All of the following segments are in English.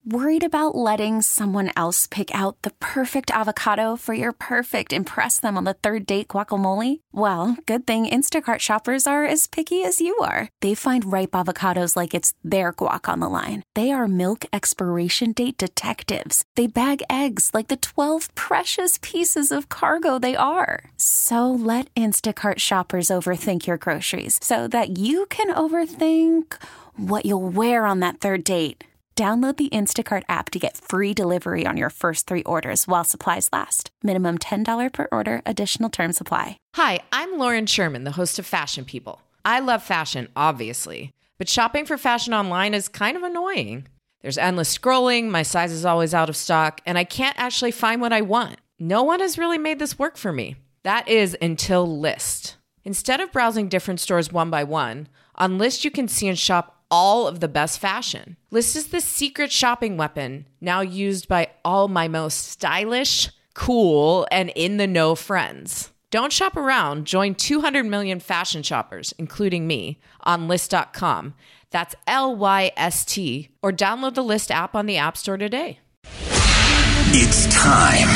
Worried about letting someone else pick out the perfect avocado for your perfect impress them on the third date guacamole? Well, good thing Instacart shoppers are as picky as you are. They find ripe avocados like it's their guac on the line. They are milk expiration date detectives. They bag eggs like the 12 precious pieces of cargo they are. So let Instacart shoppers overthink your groceries so that you can overthink what you'll wear on that third date. Download the Instacart app to get free delivery on your first 3 orders while supplies last. Minimum $10 per order. Additional terms apply. Hi, I'm Lauren Sherman, the host of Fashion People. I love fashion, obviously, but shopping for fashion online is kind of annoying. There's endless scrolling, my size is always out of stock, and I can't actually find what I want. No one has really made this work for me. That is until Lyst. Instead of browsing different stores one by one, on Lyst you can see and shop all of the best fashion. Lyst is the secret shopping weapon now used by all my most stylish, cool, and in-the-know friends. Don't shop around. Join 200 million fashion shoppers, including me, on Lyst.com. That's Lyst, or download the Lyst app on the App Store today. It's time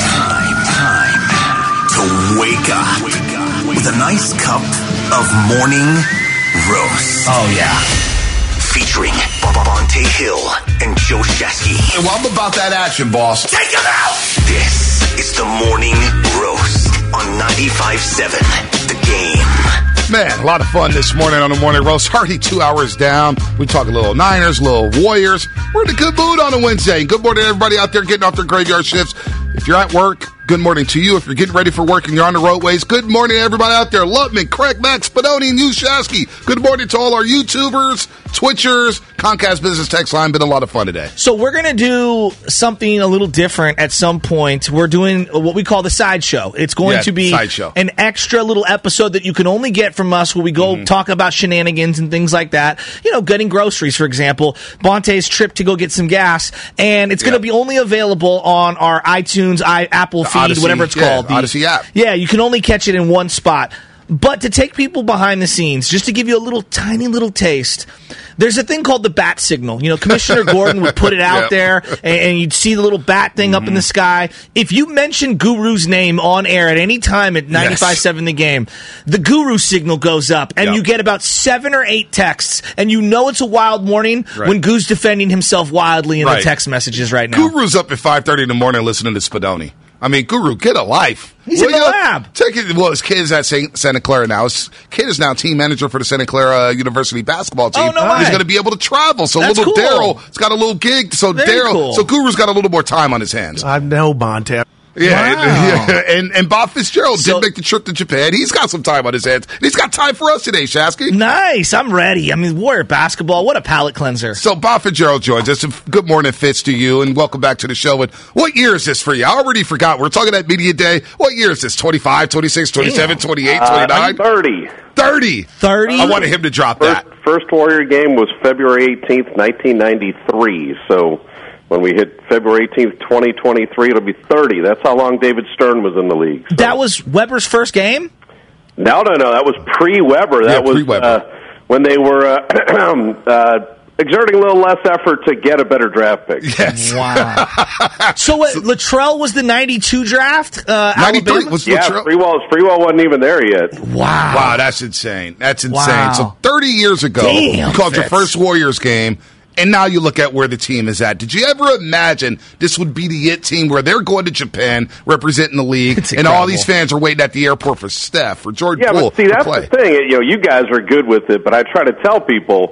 to wake up with a nice cup of morning roast. Oh, yeah. Featuring Bonta Hill and Joe Shesky. Well, I'm about that action, boss. Take him out! This is the Morning Roast on 95.7 The Game. Man, a lot of fun this morning on the Morning Roast. Already 2 hours down. We talk a little Niners, a little Warriors. We're in a good mood on a Wednesday. Good morning, everybody out there getting off their graveyard shifts. If you're at work, good morning to you. If you're getting ready for work and you're on the roadways, good morning to everybody out there. Lutman, Craig, Max, Spadoni, and Shasky. Good morning to all our YouTubers, Twitchers, Comcast Business Text Line. Been a lot of fun today. So we're going to do something a little different at some point. We're doing what we call the sideshow. It's going to be an extra little episode that you can only get from us where we go talk about shenanigans and things like that. You know, getting groceries, for example. Bonte's trip to go get some gas. And it's going to be only available on our iTunes, Apple feed, Odyssey, whatever it's called. The Odyssey app. Yeah, you can only catch it in one spot. But to take people behind the scenes, just to give you a little tiny little taste, there's a thing called the bat signal. You know, Commissioner Gordon would put it out there, and you'd see the little bat thing up in the sky. If you mention Guru's name on air at any time at 95.7 The Game, the Guru signal goes up, and you get about 7 or 8 texts, and you know it's a wild morning when Guru's defending himself wildly in the text messages right now. Guru's up at 5:30 in the morning listening to Spadoni. I mean, Guru, get a life. He's in the lab. Take it. Well, his kid is at Santa Clara now. His kid is now team manager for the Santa Clara University basketball team. Oh, no way. He's going to be able to travel. So That's little cool. Daryl's got a little gig. So so Guru's got a little more time on his hands. I know Bonta. Yeah, and Bob Fitzgerald did make the trip to Japan. He's got some time on his hands. And he's got time for us today, Shasky. Nice. I'm ready. I mean, Warrior basketball, what a palate cleanser. So Bob Fitzgerald joins us. Good morning, Fitz, to you, and welcome back to the show. And what year is this for you? I already forgot. We're talking at Media Day. What year is this? 25, 26, 27, 28, 29? 30. 30. 30? I wanted him to drop that. First Warrior game was February 18th, 1993. So when we hit February 18th, 2023, it'll be 30. That's how long David Stern was in the league. So. That was Weber's first game? No. That was pre-Weber. That was when they were exerting a little less effort to get a better draft pick. Yes. Wow. So what, Luttrell was the 92 draft? 93 was Luttrell? Freewell wasn't even there yet. Wow, that's insane. That's insane. Wow. So 30 years ago, you called your first Warriors game, and now you look at where the team is at. Did you ever imagine this would be the IT team where they're going to Japan, representing the league, and all these fans are waiting at the airport for Steph, for Jordan Poole? But see, that's the thing. You guys are good with it, but I try to tell people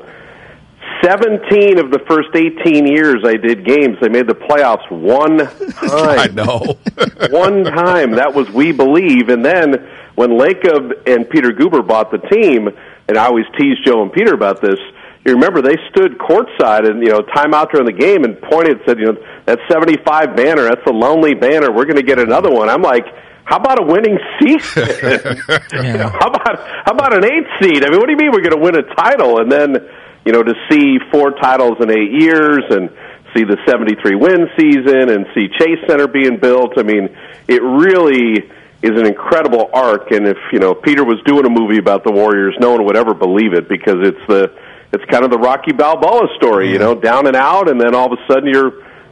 17 of the first 18 years I did games, they made the playoffs one time. I know. One time. That was We Believe. And then when Lacob and Peter Guber bought the team, and I always tease Joe and Peter about this, you remember they stood courtside and, time out during the game and pointed and said, that 75 banner, that's a lonely banner. We're going to get another one. I'm like, how about a winning season? How about an 8th seed? I mean, what do you mean we're going to win a title? And then, to see 4 titles in 8 years and see the 73-win season and see Chase Center being built, I mean, it really is an incredible arc. And if, Peter was doing a movie about the Warriors, no one would ever believe it because it's kind of the Rocky Balboa story, down and out, and then all of a sudden you're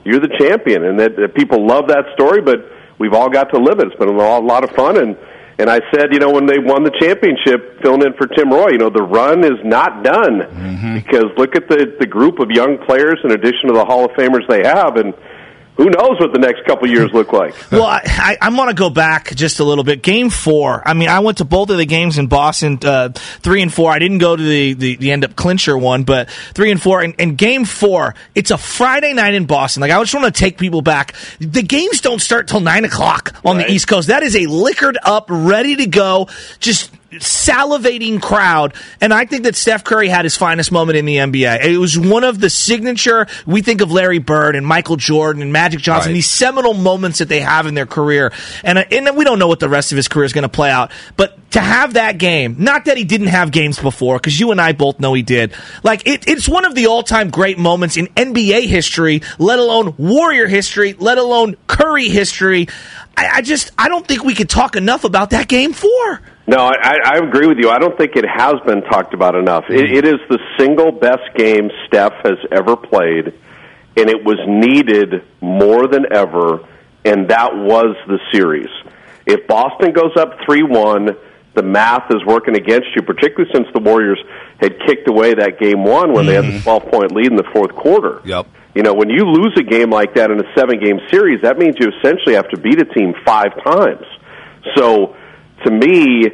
you're the champion. And that people love that story, but we've all got to live it. It's been a lot of fun. And I said, when they won the championship, filling in for Tim Roye, the run is not done because look at the group of young players in addition to the Hall of Famers they have, and who knows what the next couple years look like. Well, I want to go back just a little bit. Game 4. I mean, I went to both of the games in Boston, 3 and 4. I didn't go to the end-up clincher one, but 3 and 4. And Game 4, it's a Friday night in Boston. Like, I just want to take people back. The games don't start till 9 o'clock on the East Coast. That is a liquored up, ready to go, just salivating crowd, and I think that Steph Curry had his finest moment in the NBA. It was one of the signature, we think of Larry Bird and Michael Jordan and Magic Johnson, these seminal moments that they have in their career, and we don't know what the rest of his career is going to play out, but to have that game, not that he didn't have games before, because you and I both know he did, like, it's one of the all-time great moments in NBA history, let alone Warrior history, let alone Curry history. I don't think we could talk enough about that Game 4. No, I agree with you. I don't think it has been talked about enough. It is the single best game Steph has ever played, and it was needed more than ever, and that was the series. If Boston goes up 3-1, the math is working against you, particularly since the Warriors had kicked away that Game 1 when they had the 12-point lead in the fourth quarter. Yep. When you lose a game like that in a 7-game series, that means you essentially have to beat a team 5 times. So, to me,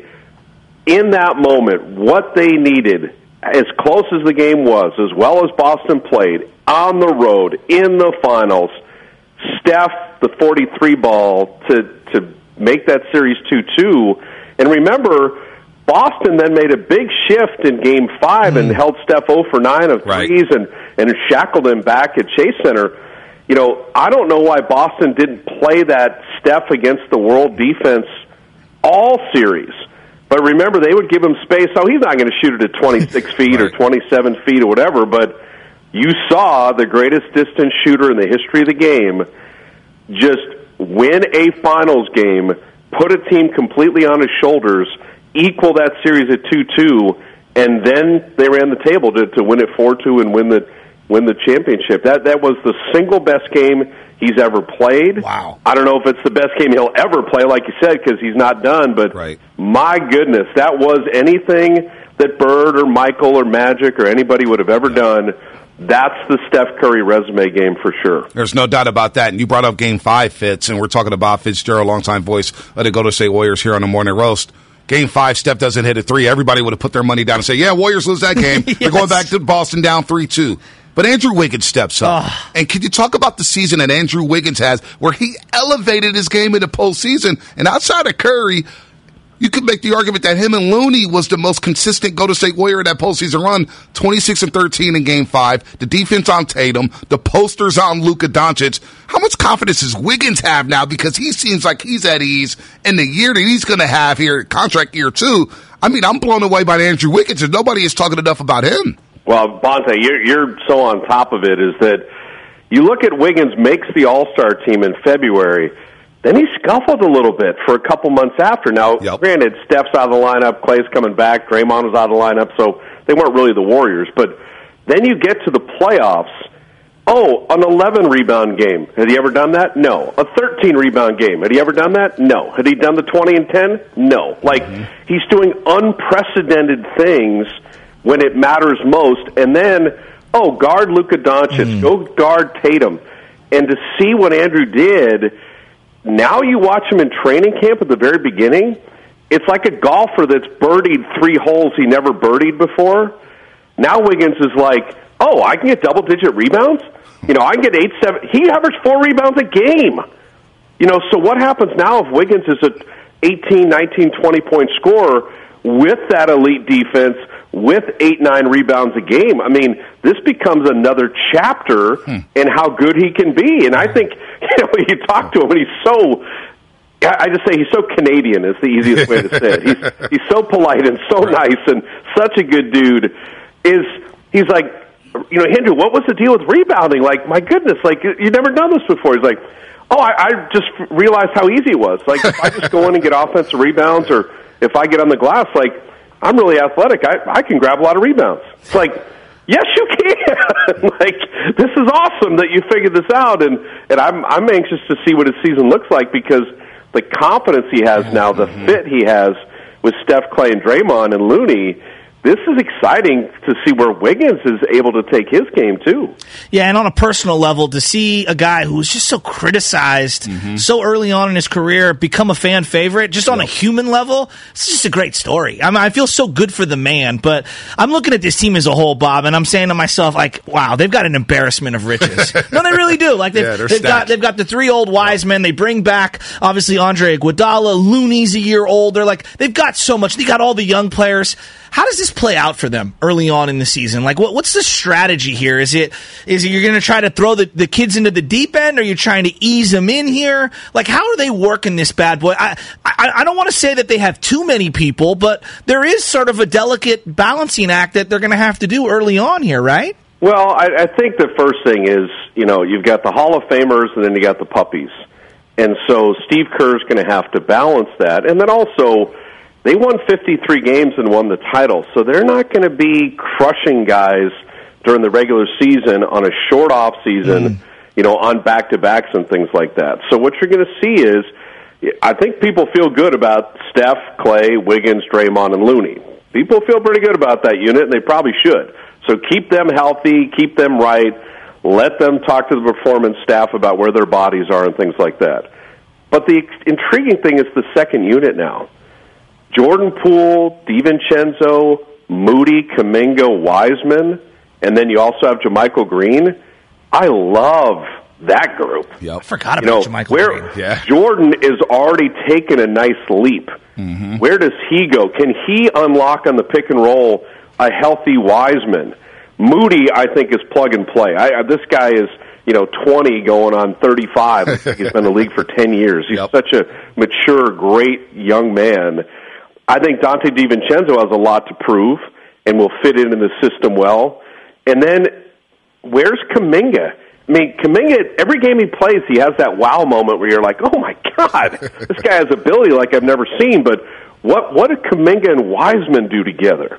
in that moment, what they needed, as close as the game was, as well as Boston played, on the road, in the finals, Steph, the 43 ball, to make that series 2-2. And remember, Boston then made a big shift in Game 5 and held Steph 0 for 9 of threes and shackled him back at Chase Center. I don't know why Boston didn't play that Steph against the world defense all series. But remember, they would give him space. Oh, he's not going to shoot it at 26 feet or 27 feet or whatever, but you saw the greatest distance shooter in the history of the game just win a finals game, put a team completely on his shoulders, equal that series at 2-2, and then they ran the table to win it 4-2 and win the championship. That was the single best game he's ever played. Wow. I don't know if it's the best game he'll ever play, like you said, because he's not done, but my goodness, that was anything that Bird or Michael or Magic or anybody would have ever done. That's the Steph Curry resume game for sure. There's no doubt about that. And you brought up Game 5, Fitz, and we're talking about Fitzgerald, longtime voice of the Golden State Warriors here on the Morning Roast. Game 5, Steph doesn't hit a 3. Everybody would have put their money down and say, yeah, Warriors lose that game. Yes. They're going back to Boston down 3-2. But Andrew Wiggins steps up. And can you talk about the season that Andrew Wiggins has where he elevated his game in the postseason? And outside of Curry, you could make the argument that him and Looney was the most consistent Golden State Warrior in that postseason run, 26-13 in Game 5, the defense on Tatum, the posters on Luka Doncic. How much confidence does Wiggins have now? Because he seems like he's at ease in the year that he's going to have here, contract year 2. I mean, I'm blown away by Andrew Wiggins, and nobody is talking enough about him. Well, Bonte, you're so on top of it, is that you look at Wiggins makes the All-Star team in February, then he scuffled a little bit for a couple months after. Now, granted, Steph's out of the lineup, Clay's coming back, Draymond was out of the lineup, so they weren't really the Warriors. But then you get to the playoffs. Oh, an 11-rebound game. Had he ever done that? No. A 13-rebound game. Had he ever done that? No. Had he done the 20 and 10? No. Like, he's doing unprecedented things when it matters most. And then, guard Luka Doncic, go guard Tatum. And to see what Andrew did, now you watch him in training camp at the very beginning, it's like a golfer that's birdied 3 holes he never birdied before. Now Wiggins is like, I can get double-digit rebounds? I can get 8, 7. He averaged 4 rebounds a game. So what happens now if Wiggins is an 18, 19, 20-point scorer with that elite defense, with 8, 9 rebounds a game? I mean, this becomes another chapter in how good he can be. And I think, you talk to him, and I just say he's so Canadian is the easiest way to say it. He's so polite and so nice and such a good dude. He's like, Andrew, what was the deal with rebounding? Like, my goodness, like, you've never done this before. He's like, I just realized how easy it was. Like, if I just go in and get offensive rebounds, or if I get on the glass, like, I'm really athletic. I can grab a lot of rebounds. It's like, Yes, you can. Like, this is awesome that you figured this out, and I'm anxious to see what his season looks like because the confidence he has now, the fit he has with Steph, Clay, and Draymond and Looney. This is exciting to see where Wiggins is able to take his game, too. Yeah, and on a personal level, to see a guy who was just so criticized so early on in his career become a fan favorite, just on a human level, it's just a great story. I mean, I feel so good for the man, but I'm looking at this team as a whole, Bob, and I'm saying to myself, like, wow, they've got an embarrassment of riches. No, they really do. Like, they've got the three old wise men. They bring back, obviously, Andre Iguodala. Looney's a year old. They've got so much. They got all the young players. How does this play out for them early on in the season? Like, what's the strategy here? Is it you're going to try to throw the kids into the deep end, or are you trying to ease them in here? Like, how are they working this bad boy? I don't want to say that they have too many people, but there is sort of a delicate balancing act that they're going to have to do early on here, right? Well, I think the first thing is, you've got the Hall of Famers and then you got the puppies. And so Steve Kerr's going to have to balance that. And then also, they won 53 games and won the title, so they're not going to be crushing guys during the regular season on a short off season, on back-to-backs and things like that. So what you're going to see is, I think people feel good about Steph, Clay, Wiggins, Draymond, and Looney. People feel pretty good about that unit, and they probably should. So keep them healthy, keep them right, let them talk to the performance staff about where their bodies are and things like that. But the intriguing thing is the second unit now. Jordan Poole, DiVincenzo, Moody, Kuminga, Wiseman, and then you also have JaMychal Green. I love that group. Yep. I forgot about JaMychal Green. Yeah. Jordan is already taking a nice leap. Mm-hmm. Where does he go? Can he unlock on the pick and roll a healthy Wiseman? Moody, I think, is plug and play. This guy is 20 going on 35. I think he's been in the league for 10 years. He's such a mature, great young man. I think Dante DiVincenzo has a lot to prove and will fit into the system well. And then, where's Kuminga? I mean, Kuminga, every game he plays, he has that wow moment where you're like, oh, my God, this guy has ability like I've never seen. But what did Kuminga and Wiseman do together?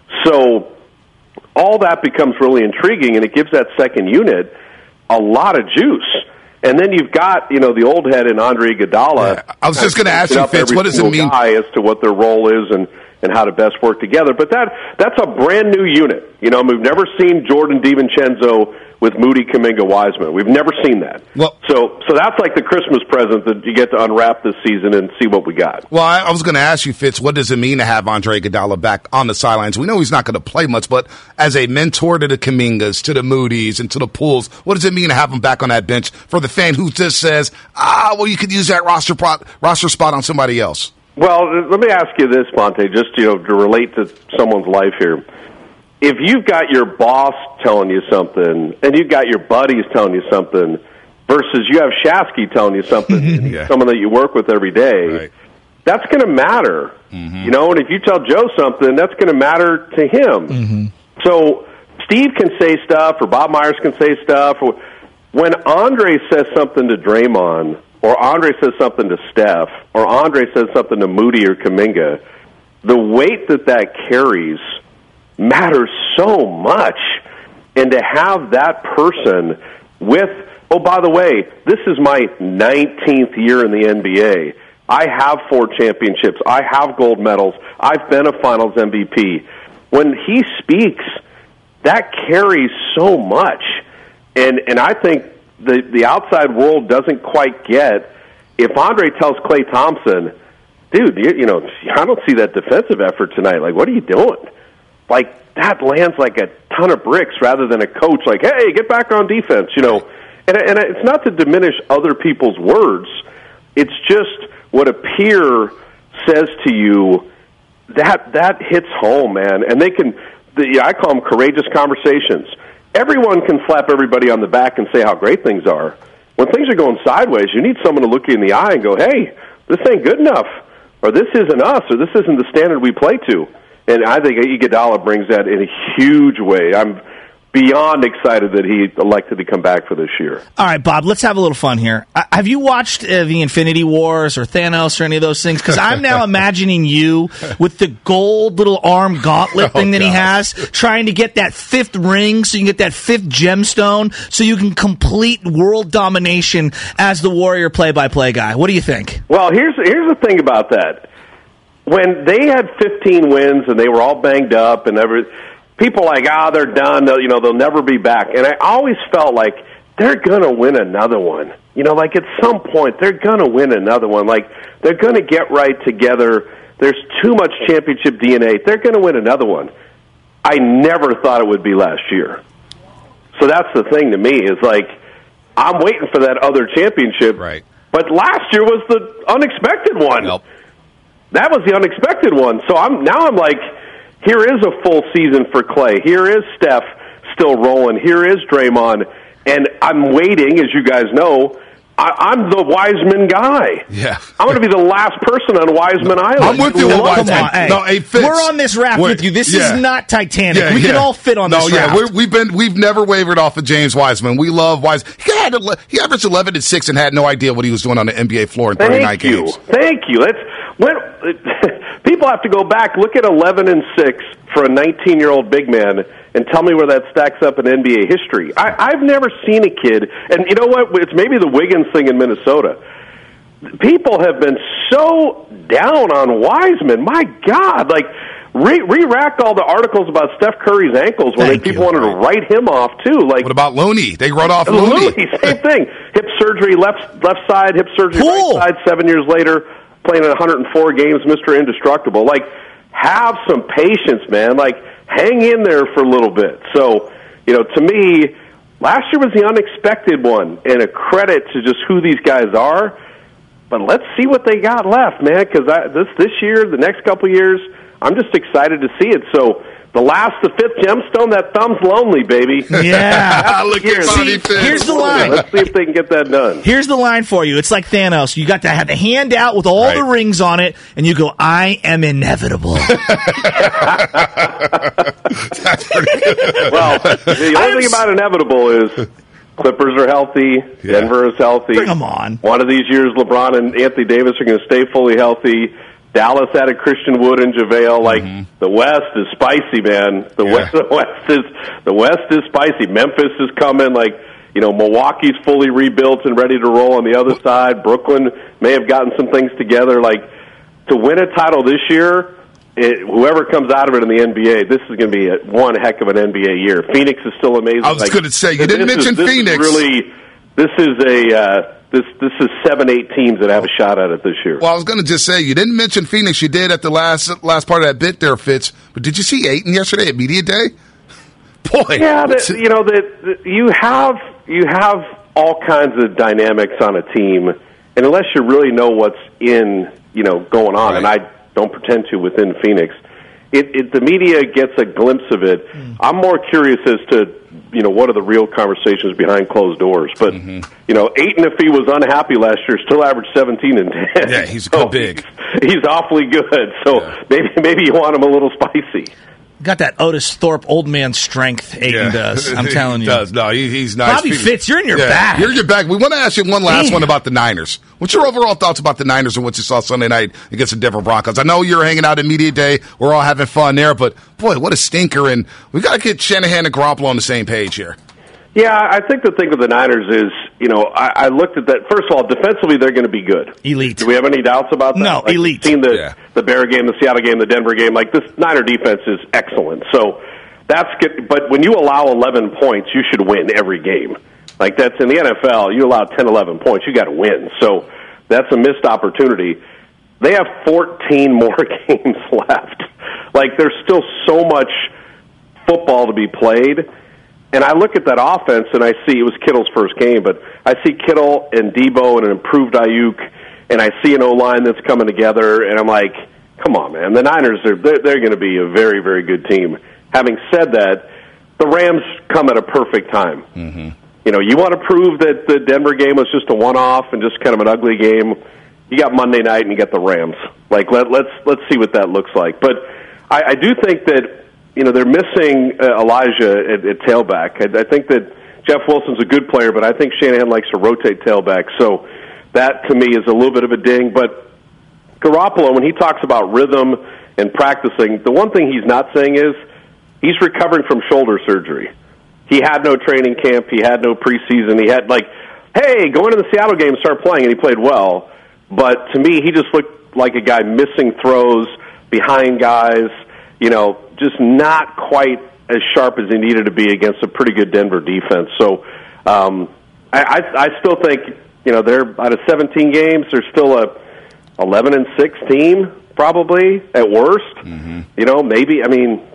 So all that becomes really intriguing, and it gives that second unit a lot of juice. And then you've got, the old head in Andre Iguodala. Yeah, I was just going to ask you, Fitz, what does it mean? As to what their role is and how to best work together. But that's a brand-new unit. We've never seen Jordan DiVincenzo with Moody, Kuminga, Wiseman. We've never seen that. Well, so that's like the Christmas present that you get to unwrap this season and see what we got. Well, I was going to ask you, Fitz, what does it mean to have Andre Iguodala back on the sidelines? We know he's not going to play much, but as a mentor to the Kumingas, to the Moodys, and to the Pools, what does it mean to have him back on that bench for the fan who just says, you could use that roster spot on somebody else? Well, let me ask you this, Monte, just to relate to someone's life here. If you've got your boss telling you something and you've got your buddies telling you something versus you have Shasky telling you something, someone that you work with every day, that's going to matter. Mm-hmm. And if you tell Joe something, that's going to matter to him. Mm-hmm. So Steve can say stuff or Bob Myers can say stuff. When Andre says something to Draymond or Andre says something to Steph or Andre says something to Moody or Kuminga, the weight that carries matters so much. And to have that person with, oh, by the way, this is my 19th year in the NBA. I have 4 championships. I have gold medals. I've been a finals MVP. When he speaks, that carries so much. And I think the outside world doesn't quite get, if Andre tells Klay Thompson, dude, I don't see that defensive effort tonight. Like, what are you doing? Like, that lands like a ton of bricks rather than a coach like, hey, get back on defense, And it's not to diminish other people's words. It's just what a peer says to you, that hits home, man. And I call them courageous conversations. Everyone can slap everybody on the back and say how great things are. When things are going sideways, you need someone to look you in the eye and go, hey, this ain't good enough, or this isn't us, or this isn't the standard we play to. And I think Iguodala brings that in a huge way. I'm beyond excited that he elected to come back for this year. All right, Bob, let's have a little fun here. Have you watched the Infinity Wars or Thanos or any of those things? Because I'm now imagining you with the gold little arm gauntlet thing that he has, trying to get that 5th ring so you can get that 5th gemstone so you can complete world domination as the Warrior play-by-play guy. What do you think? Well, here's the thing about that. When they had 15 wins and they were all banged up and people like, they're done. They'll never be back. And I always felt like they're going to win another one. Like at some point, they're going to win another one. Like they're going to get right together. There's too much championship DNA. They're going to win another one. I never thought it would be last year. So that's the thing to me is like, I'm waiting for that other championship. Right. But last year was the unexpected one. Nope. That was the unexpected one. So I'm like, here is a full season for Clay. Here is Steph still rolling. Here is Draymond. And I'm waiting, as you guys know, I'm the Wiseman guy. Yeah. I'm going to be the last person on Wiseman Island. I'm with you on Come Wiseman. on, hey. No, hey, Fitz. We're on this raft with you. This is not Titanic. We can all fit on this raft. We've never wavered off of James Wiseman. We love Wiseman. He averaged 11-6 and had no idea what he was doing on the NBA floor in 39 games. Thank you. People have to go back, look at 11-6 for a 19-year-old big man, and tell me where that stacks up in NBA history. I've never seen a kid, and you know what? It's maybe the Wiggins thing in Minnesota. People have been so down on Wiseman. My God, like re-rack all the articles about Steph Curry's ankles when people wanted to write him off too. Like, what about Looney? They wrote off Looney. Same thing. Hip surgery, left side, hip surgery, right side. 7 years later, playing in 104 games, Mr. Indestructible. Like, have some patience, man. Like, hang in there for a little bit. So, to me, last year was the unexpected one, and a credit to just who these guys are. But let's see what they got left, man, because this year, the next couple years, I'm just excited to see it. So, the 5th gemstone, that thumb's lonely, baby. Yeah. Look at Bobby Fitz. Here's the line. Let's see if they can get that done. Here's the line for you. It's like Thanos. You got to have the hand out with all the rings on it, and you go, I am inevitable. That's pretty good. Well, the only thing about inevitable is Clippers are healthy, Denver is healthy. Bring them on. One of these years, LeBron and Anthony Davis are going to stay fully healthy. Dallas added Christian Wood and JaVale. Like, the West is spicy, man. The West is spicy. Memphis is coming. Like, Milwaukee's fully rebuilt and ready to roll on the other side. Brooklyn may have gotten some things together. Like, to win a title this year, whoever comes out of it in the NBA, this is going to be one heck of an NBA year. Phoenix is still amazing. I was going to say, you didn't mention Phoenix. This is 7-8 teams that have a shot at it this year. Well, I was going to just say, you didn't mention Phoenix. You did at the last part of that bit there, Fitz. But did you see Ayton yesterday at Media Day? Boy. Yeah, you have all kinds of dynamics on a team, and unless you really know what's going on, and I don't pretend to within Phoenix, the media gets a glimpse of it. I'm more curious as to what are the real conversations behind closed doors. But Ayton, if he was unhappy last year, still averaged 17 and 10. Yeah, he's good big. He's awfully good. So maybe you want him a little spicy. Got that Otis Thorpe old man strength Ayton does. I'm telling you. He does. No, he's nice. Bobby Fitz, you're in your bag. You're in your bag. We want to ask you one last one about the Niners. What's your overall thoughts about the Niners and what you saw Sunday night against the Denver Broncos? I know you're hanging out at Media Day. We're all having fun there, but boy, what a stinker. And we got to get Shanahan and Garoppolo on the same page here. Yeah, I think the thing with the Niners is, I looked at that. First of all, defensively, they're going to be good. Elite. Do we have any doubts about that? No, elite. We've seen the Bear game, the Seattle game, the Denver game. Like, this Niner defense is excellent. So that's good. But when you allow 11 points, you should win every game. Like, that's in the NFL. You allow 10, 11 points, you got to win. So that's a missed opportunity. They have 14 more games left. Like, there's still so much football to be played. And I look at that offense, and I see it was Kittle's first game, but I see Kittle and Debo and an improved Ayuk, and I see an O-line that's coming together, and I'm like, come on, man. The Niners, they're going to be a very, very good team. Having said that, the Rams come at a perfect time. Mm-hmm. You want to prove that the Denver game was just a one-off and just kind of an ugly game. You got Monday night, and you got the Rams. Like, let's see what that looks like. But I do think that they're missing Elijah at tailback. I think that Jeff Wilson's a good player, but I think Shanahan likes to rotate tailback. So that, to me, is a little bit of a ding. But Garoppolo, when he talks about rhythm and practicing, the one thing he's not saying is he's recovering from shoulder surgery. He had no training camp. He had no preseason. He had, hey, go into the Seattle game and start playing, and he played well. But to me, he just looked like a guy missing throws behind guys, just not quite as sharp as he needed to be against a pretty good Denver defense. So I still think, they're out of 17 games, they're still a 11-6 team, probably, at worst. Mm-hmm. Maybe, 11-6,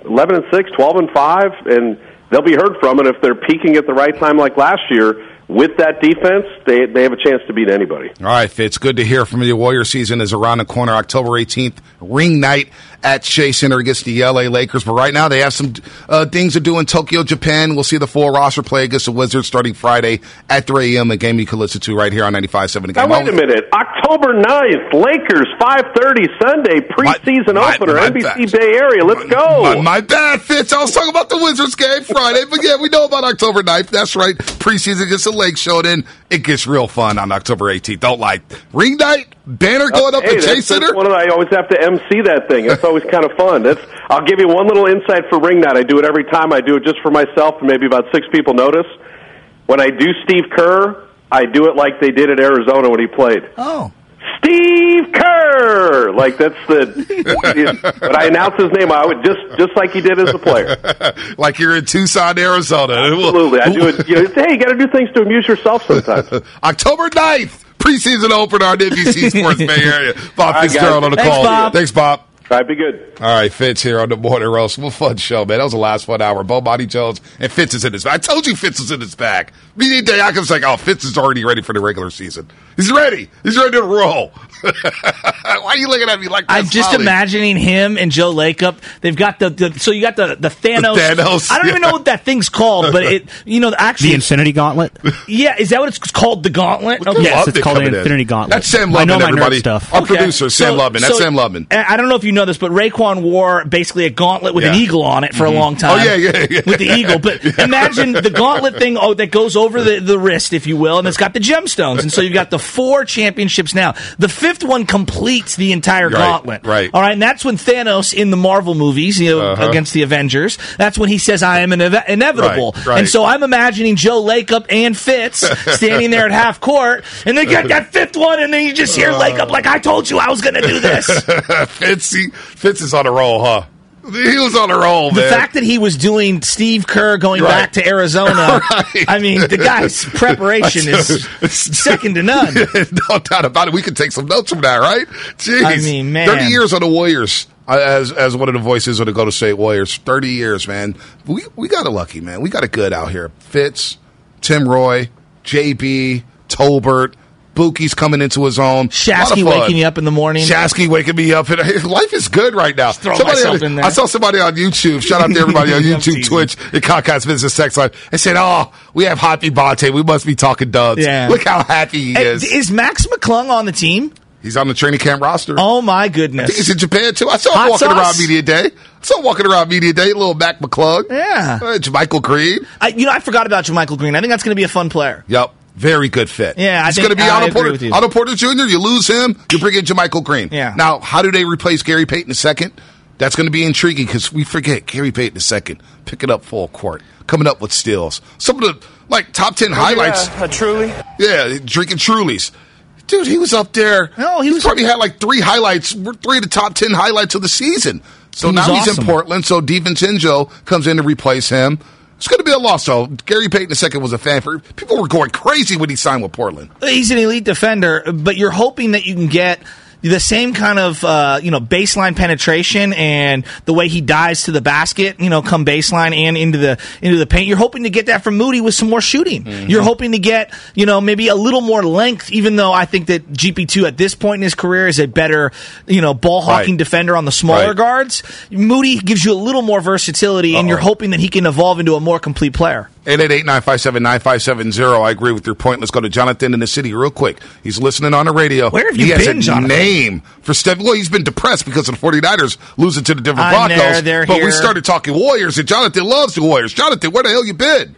12-5, and they'll be heard from, and if they're peaking at the right time like last year, with that defense, they have a chance to beat anybody. All right, Fitz, good to hear from you. Warrior season is around the corner, October 18th, ring night at Shea Center against the L.A. Lakers. But right now they have some things to do in Tokyo, Japan. We'll see the full roster play against the Wizards starting Friday at 3 a.m., a game you can listen to right here on 95.7 The Game. Now, wait a minute. October 9th, Lakers, 5:30 Sunday, preseason opener, NBC Bay Area. Let's go. My bad, Fitz. I was talking about the Wizards game Friday. But, yeah, we know about October 9th. That's right. Preseason against the Lakes showed in. It gets real fun on October 18th. Don't lie. Ring night, banner going up at Shea Center. I always have to MC that thing. That's always kind of fun. I'll give you one little insight for ring night. I do it every time. I do it just for myself, and maybe about 6 people notice. When I do Steve Kerr, I do it like they did at Arizona when he played. Oh. Steve Kerr! That's but I announce his name. I would just like he did as a player. Like you're in Tucson, Arizona. Absolutely. I do it. Hey, you got to do things to amuse yourself sometimes. October 9th, preseason opener on NBC Sports Bay Area. Bob Fitzgerald on the call. Bob. Thanks, Bob. All right, be good. All right, Fitz here on the Morning Roast. Well, fun show, man. That was the last fun hour. Bo Body Jones and Fitz is in his bag. I told you Fitz was in his bag. Media day, I was like, Fitz is already ready for the regular season. He's ready. He's ready to roll. Why are you looking at me like that? I'm just imagining him and Joe Lacob. They've got so you got the Thanos. The Thanos. I don't even know what that thing's called, but actually the Infinity Gauntlet. Yeah, is that what it's called? The Gauntlet? Okay. Yes, it's called the Infinity Gauntlet. That's Sam Lubman, I know my everybody. Nerd stuff. Our producer, Sam Lubman. That's Sam Lubman. I don't know if you know this, but Raekwon wore basically a gauntlet with an eagle on it for a long time. Oh, yeah. With the eagle. But imagine the gauntlet thing that goes over the wrist, if you will, and it's got the gemstones. And so you've got the 4 championships now. The 5th one completes the entire gauntlet. Right. All right, and that's when Thanos in the Marvel movies, against the Avengers, that's when he says, I am inevitable. Right. And so I'm imagining Joe Lacob and Fitz standing there at half court, and they get that 5th one, and then you just hear Lacob like, I told you I was going to do this. Fitz is on a roll, huh? He was on a roll, man. The fact that he was doing Steve Kerr going back to Arizona, I mean, the guy's preparation is second to none. No doubt about it. We could take some notes from that, right? Jeez. I mean, man. 30 years on the Warriors. As one of the voices of the Golden State Warriors. 30 years, man. We got it lucky, man. We got it good out here. Fitz, Tim Roy, JB, Tolbert, Bookie's coming into his own. Shasky waking you up in the morning. Shasky waking me up. Life is good right now. In there. I saw somebody on YouTube. Shout out to everybody on YouTube, Twitch, and Comcast Business Text Line. They said, we have Happy Bonte. We must be talking Dubs. Yeah. Look how happy he is. Is Max McClung on the team? He's on the training camp roster. Oh, my goodness. I think he's in Japan, too. I saw him walking around Media Day. Little Mac McClung. Yeah. JaMychal Green. I forgot about JaMychal Green. I think that's going to be a fun player. Yep. Very good fit. Yeah, he's going to be Otto Porter Jr. You lose him, you bring in JaMychal Green. Yeah. Now, how do they replace Gary Payton II? That's going to be intriguing because we forget Gary Payton II picking up full court, coming up with steals. Some of the top 10 highlights. A Truly? Yeah, drinking Trulies. Dude, he was up there. No, he probably had 3 highlights, 3 of the top 10 highlights of the season. So now he's in Portland. So DiVincenzo comes in to replace him. It's going to be a loss, though. Gary Payton II was a fan. People were going crazy when he signed with Portland. He's an elite defender, but you're hoping that you can get the same kind of baseline penetration and the way he dives to the basket, come baseline and into the paint. You're hoping to get that from Moody with some more shooting. Mm-hmm. You're hoping to get maybe a little more length, even though I think that GP2 at this point in his career is a better ball hawking defender on the smaller guards. Moody gives you a little more versatility, and you're hoping that he can evolve into a more complete player. 888-957-9570. I agree with your point. Let's go to Jonathan in the city real quick. He's listening on the radio. Where have you been, Jonathan? He has a name for Steph. Well, he's been depressed because of the 49ers losing to the Denver Broncos. But we started talking Warriors, and Jonathan loves the Warriors. Jonathan, where the hell you been?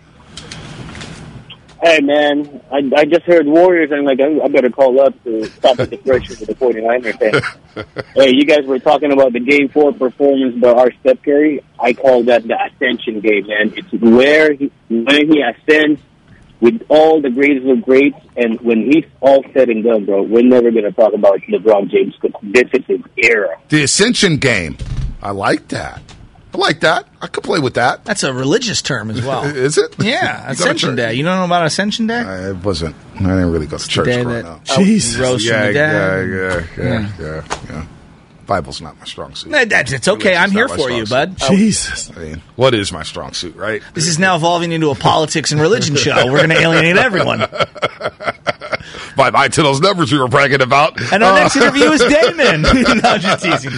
Hey, man, I just heard Warriors, and I'm like, I better call up to stop the depression with the 49ers thing. Hey, you guys were talking about the Game 4 performance by our Steph Curry. I call that the ascension game, man. It's where he ascends with all the greatest of greats, and when he's all said and done, bro, we're never going to talk about LeBron James because this is his era. The ascension game. I like that. I could play with that. That's a religious term as well. Is it? Yeah, Ascension Day. You don't know about Ascension Day? It wasn't. I didn't really go to church growing up. Jesus. Yeah. Bible's not my strong suit. It's okay. I'm here for you, bud. Jesus. I mean, what is my strong suit, right? This is now evolving into a politics and religion show. We're going to alienate everyone. Bye-bye to those numbers we were bragging about. And our next interview is Damon. No, I'm just teasing.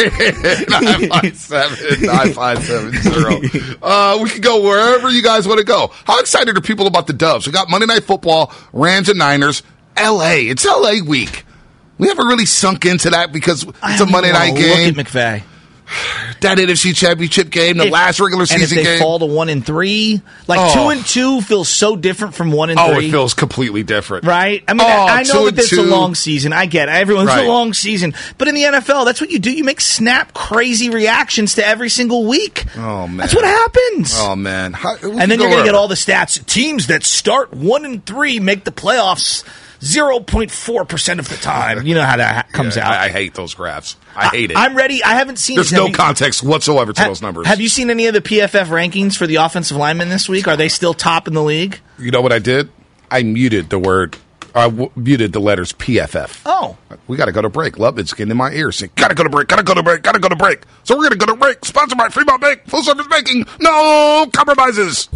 957-9570. We can go wherever you guys want to go. How excited are people about the Dubs? We got Monday Night Football, Rams and Niners, L.A. It's L.A. week. We haven't really sunk into that because it's a Monday night game. Look at McVay. That NFC Championship game, the last regular season game. And if they fall to 1-3, 2-2 feels so different from 1-3. Oh, it feels completely different, right? I mean, I know that it's a long season. I get it. Everyone's a long season, but in the NFL, that's what you do. You make snap crazy reactions to every single week. Oh man, that's what happens. Oh man, and then you're going to get all the stats. Teams that start 1-3 make the playoffs 0.4% of the time. You know how that comes out. I hate those graphs. I hate it. I'm ready. I haven't seen. There's no context whatsoever to those numbers. Have you seen any of the PFF rankings for the offensive linemen this week? Are they still top in the league? You know what I did? I muted the word. Muted the letters PFF. Oh. We got to go to break. Lubbock's getting in my ear saying, gotta go to break. So we're going to go to break. Sponsored by Fremont Bank. Full service banking. No compromises.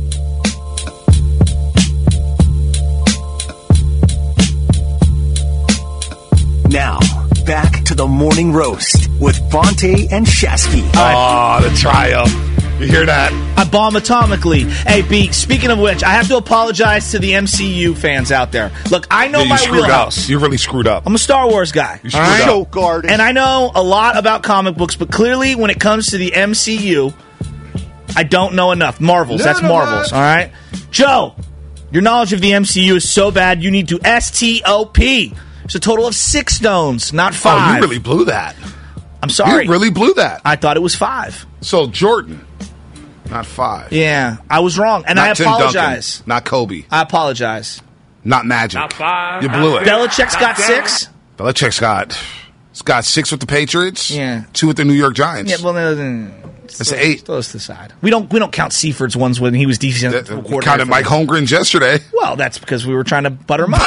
Now, back to the morning roast with Bonte and Shasky. Oh, the triumph. You hear that? I bomb atomically. Hey, B, speaking of which, I have to apologize to the MCU fans out there. Look, I know my wheelhouse. You really screwed up. I'm a Star Wars guy. You screwed up. Guarded. And I know a lot about comic books, but clearly when it comes to the MCU, I don't know enough. Marvels, that's Marvels, all right? Joe, your knowledge of the MCU is so bad, you need to STOP. It's a total of 6 stones, not 5. Oh, you really blew that. I'm sorry. You really blew that. I thought it was 5. So, Jordan, not 5. Yeah, I was wrong, and not I apologize. Tim Duncan, not Kobe. I apologize. Not Magic. Not 5. You blew it. Belichick's got 6? Belichick's got 6 with the Patriots. Yeah. 2 with the New York Giants. Yeah, well, that's 8. Those to the side. We don't count Seiferd's ones when he was defensive coordinator. We counted Mike Holmgren's yesterday. Well, that's because we were trying to butter him up.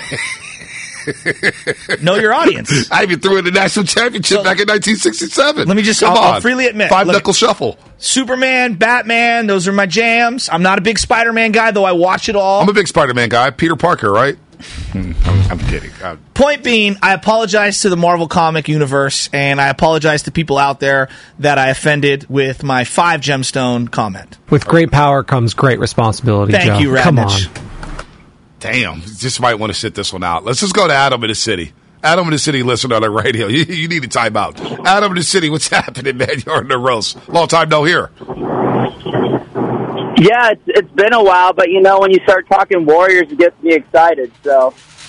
Know your audience. I even threw in the national championship back in 1967. Let me just, I'll freely admit. 5-knuckle shuffle. Superman, Batman, those are my jams. I'm not a big Spider-Man guy, though I watch it all. I'm a big Spider-Man guy. Peter Parker, right? I'm kidding. Point being, I apologize to the Marvel comic universe, and I apologize to people out there that I offended with my 5 gemstone comment. With great power comes great responsibility, Thank Joe. you, Radnich. Come on. Damn, just might want to sit this one out. Let's just go to Adam in the city. Adam in the city, listen on the radio. You need a timeout. Adam in the city, what's happening, man? You're in the roast. Long time no hear. Yeah, it's been a while, but when you start talking Warriors, it gets me excited. So,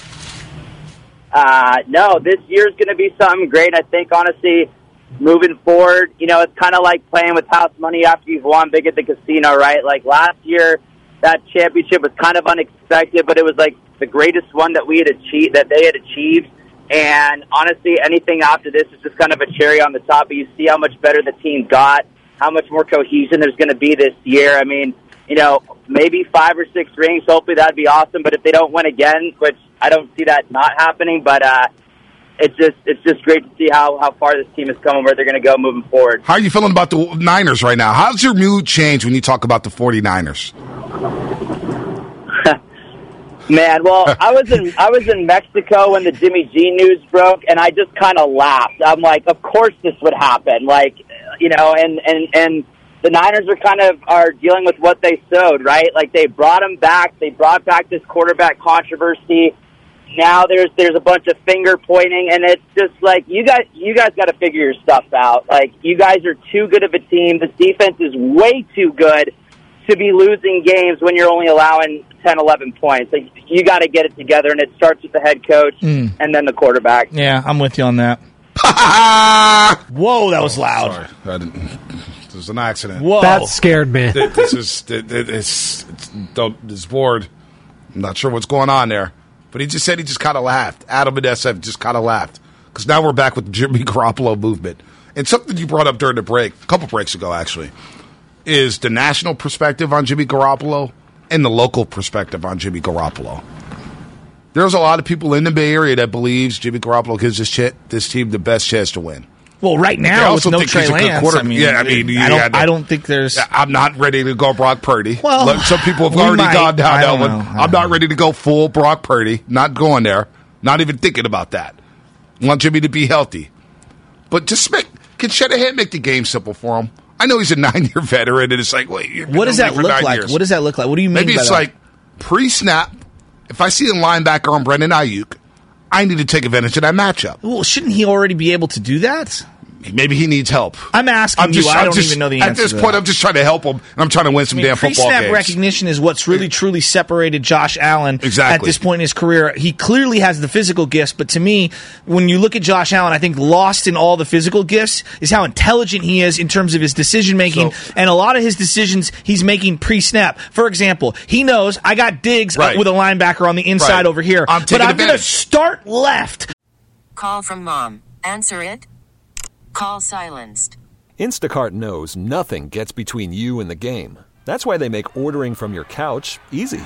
no, this year's going to be something great. I think, honestly, moving forward, it's kind of like playing with house money after you've won big at the casino, right? Like last year, that championship was kind of unexpected, but it was like the greatest one that we had achieved, that they had achieved. And honestly, anything after this is just kind of a cherry on the top. But you see how much better the team got, how much more cohesion there's going to be this year. I mean, maybe 5 or 6 rings. Hopefully that'd be awesome. But if they don't win again, which I don't see that not happening, but it's just great to see how far this team has come and where they're going to go moving forward. How are you feeling about the Niners right now? How's your mood change when you talk about the 49ers? Man, well, I was in Mexico when the Jimmy G news broke, and I just kind of laughed. I'm like, of course this would happen. Like, and the Niners are dealing with what they sowed, right? Like, they brought him back. They brought back this quarterback controversy. Now there's a bunch of finger pointing, and it's just like, you guys got to figure your stuff out. Like, you guys are too good of a team. This defense is way too good to be losing games when you're only allowing 10, 11 points. Like, you got to get it together, and it starts with the head coach and then the quarterback. Yeah, I'm with you on that. Whoa, that was loud. Sorry. This was an accident. Whoa. That scared me. It's bored. I'm not sure what's going on there. But he just said he just kind of laughed. Adam and SF just kind of laughed. Because now we're back with the Jimmy Garoppolo movement. And something you brought up during the break, a couple breaks ago actually, is the national perspective on Jimmy Garoppolo and the local perspective on Jimmy Garoppolo. There's a lot of people in the Bay Area that believes Jimmy Garoppolo gives this team the best chance to win. Well, right now with no Trey Lance, I don't think there's. I'm not ready to go Brock Purdy. Well, some people have already gone down that one. I'm not ready to go full Brock Purdy. Not going there. Not even thinking about that. Want Jimmy to be healthy, but just can Shanahan make the game simple for him? I know he's a 9-year veteran, and it's like, wait, what does that look like? Years. What does that look like? What do you mean? Maybe it's like pre-snap. If I see a linebacker on Brendan Ayuk, I need to take advantage of that matchup. Well, shouldn't he already be able to do that? Maybe he needs help. I'm asking you. I don't even know the answer. At this point, I'm just trying to help him, and I'm trying to win some damn football games. Pre-snap recognition is what's really, truly separated Josh Allen at this point in his career. He clearly has the physical gifts, but to me, when you look at Josh Allen, I think lost in all the physical gifts is how intelligent he is in terms of his decision-making, and a lot of his decisions he's making pre-snap. For example, he knows, I got Diggs with a linebacker on the inside over here, but I'm going to start left. Call from mom. Answer it. Call silenced. Instacart knows nothing gets between you and the game. That's why they make ordering from your couch easy.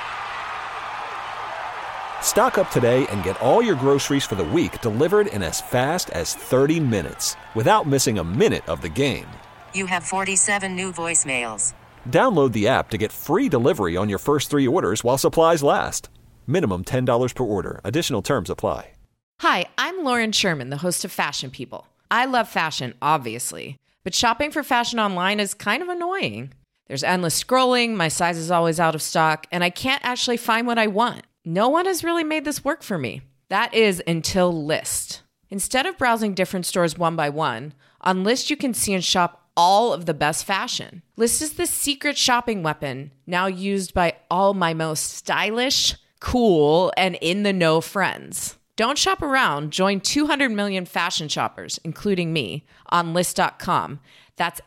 Stock up today and get all your groceries for the week delivered in as fast as 30 minutes without missing a minute of the game. You have 47 new voicemails. Download the app to get free delivery on your first 3 orders while supplies last. Minimum $10 per order. Additional terms apply. Hi, I'm Lauren Sherman, the host of Fashion People. I love fashion, obviously, but shopping for fashion online is kind of annoying. There's endless scrolling, my size is always out of stock, and I can't actually find what I want. No one has really made this work for me. That is until Lyst. Instead of browsing different stores one by one, on Lyst you can see and shop all of the best fashion. Lyst is the secret shopping weapon now used by all my most stylish, cool, and in-the-know friends. Don't shop around. Join 200 million fashion shoppers, including me, on Lyst.com. That's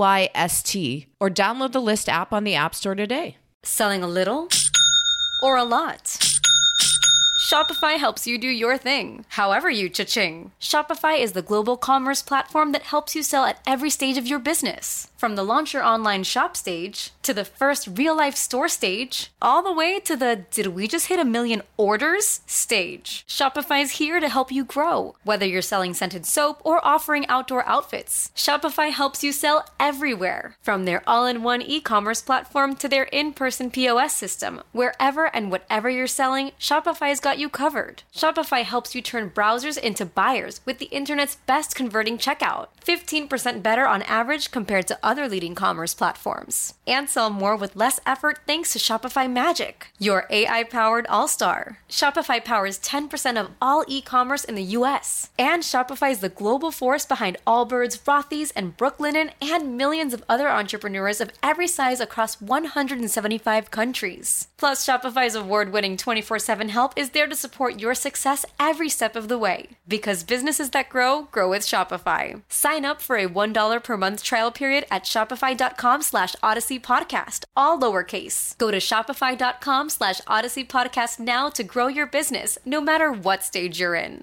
LYST. Or download the Lyst app on the App Store today. Selling a little or a lot? Shopify helps you do your thing, however you cha-ching. Shopify is the global commerce platform that helps you sell at every stage of your business. From the launch your online shop stage, to the first real-life store stage, all the way to the did we just hit 1 million orders stage. Shopify's here to help you grow. Whether you're selling scented soap or offering outdoor outfits, Shopify helps you sell everywhere. From their all-in-one e-commerce platform to their in-person POS system, wherever and whatever you're selling, Shopify's got you covered. Shopify helps you turn browsers into buyers with the internet's best converting checkout. 15% better on average compared to other leading commerce platforms. And sell more with less effort thanks to Shopify Magic, your AI-powered all-star. Shopify powers 10% of all e-commerce in the U.S. And Shopify is the global force behind Allbirds, Rothy's, and Brooklinen, and millions of other entrepreneurs of every size across 175 countries. Plus, Shopify's award-winning 24/7 help is there to support your success every step of the way. Because businesses that grow, grow with Shopify. Sign up for a $1 per month trial period at shopify.com/Odyssey Podcast, all lowercase. Go to shopify.com/Odyssey Podcast now to grow your business, no matter what stage you're in.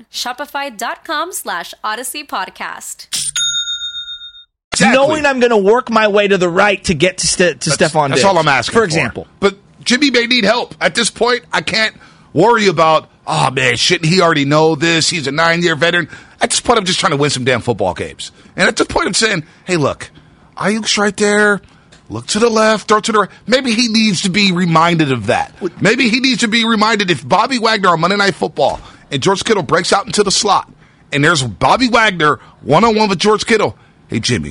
Shopify.com/Odyssey Podcast. Knowing I'm going to work my way to the right to get to Stephon Diggs. That's all I'm asking for example. But Jimmy may need help. At this point, I can't worry about, oh, man, shouldn't he already know this? He's a 9-year veteran. At this point, I'm just trying to win some damn football games. And at this point, I'm saying, hey, look, Ayuk's right there. Look to the left, throw to the right. Maybe he needs to be reminded of that. Maybe he needs to be reminded if Bobby Wagner on Monday Night Football and George Kittle breaks out into the slot and there's Bobby Wagner one-on-one with George Kittle. Hey, Jimmy,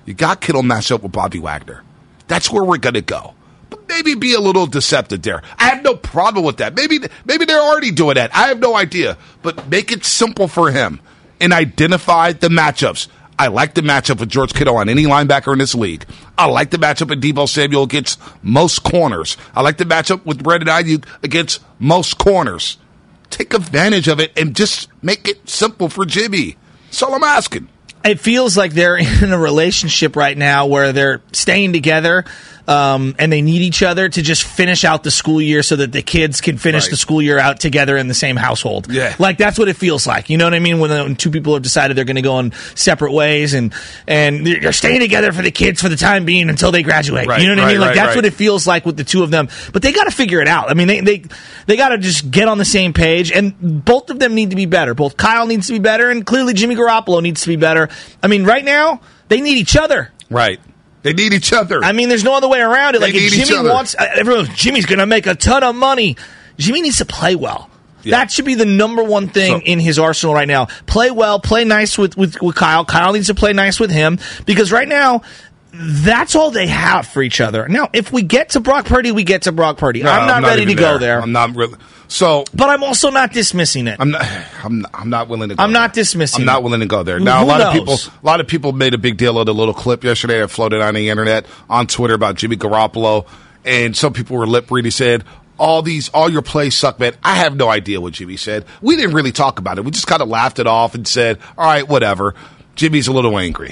You got Kittle matched up with Bobby Wagner. That's where we're going to go. But maybe be a little deceptive there. I have no problem with that. Maybe they're already doing that. I have no idea. But make it simple for him and identify the matchups. I like the matchup with George Kittle on any linebacker in this league. I like the matchup with Deebo Samuel against most corners. I like the matchup with Brandon Ayuk against most corners. Take advantage of it and just make it simple for Jimmy. That's all I'm asking. It feels like they're in a relationship right now where they're staying together and they need each other to just finish out the school year so that the kids can finish the school year out together in the same household. Yeah. Like, that's what it feels like. You know what I mean? When two people have decided they're going to go in separate ways and they're staying together for the kids for the time being until they graduate. Right, you know what I mean? Like, that's right. what it feels like with the two of them. But they got to figure it out. I mean, they got to just get on the same page, and both of them need to be better. Both Kyle needs to be better, and clearly Jimmy Garoppolo needs to be better. I mean, right now, they need each other. Right. They need each other. I mean, there's no other way around it. Like, They if need each Jimmy other. wants, Jimmy's going to make a ton of money. Jimmy needs to play well. Yeah. That should be the number one thing in his arsenal right now. Play well, play nice with Kyle. Kyle needs to play nice with him, because right now, that's all they have for each other. Now, if we get to Brock Purdy, we get to Brock Purdy. No, I'm not ready to go there. I'm not really. So, but I'm also not dismissing it. I'm not willing to go. I'm not dismissing. I'm not willing to go there. Who Now, a knows? lot of people made a big deal of the little clip yesterday that floated on the internet on Twitter about Jimmy Garoppolo, and some people were lip reading, said all your plays suck, man. I have no idea what Jimmy said. We didn't really talk about it. We just kind of laughed it off and said, all right, whatever. Jimmy's a little angry.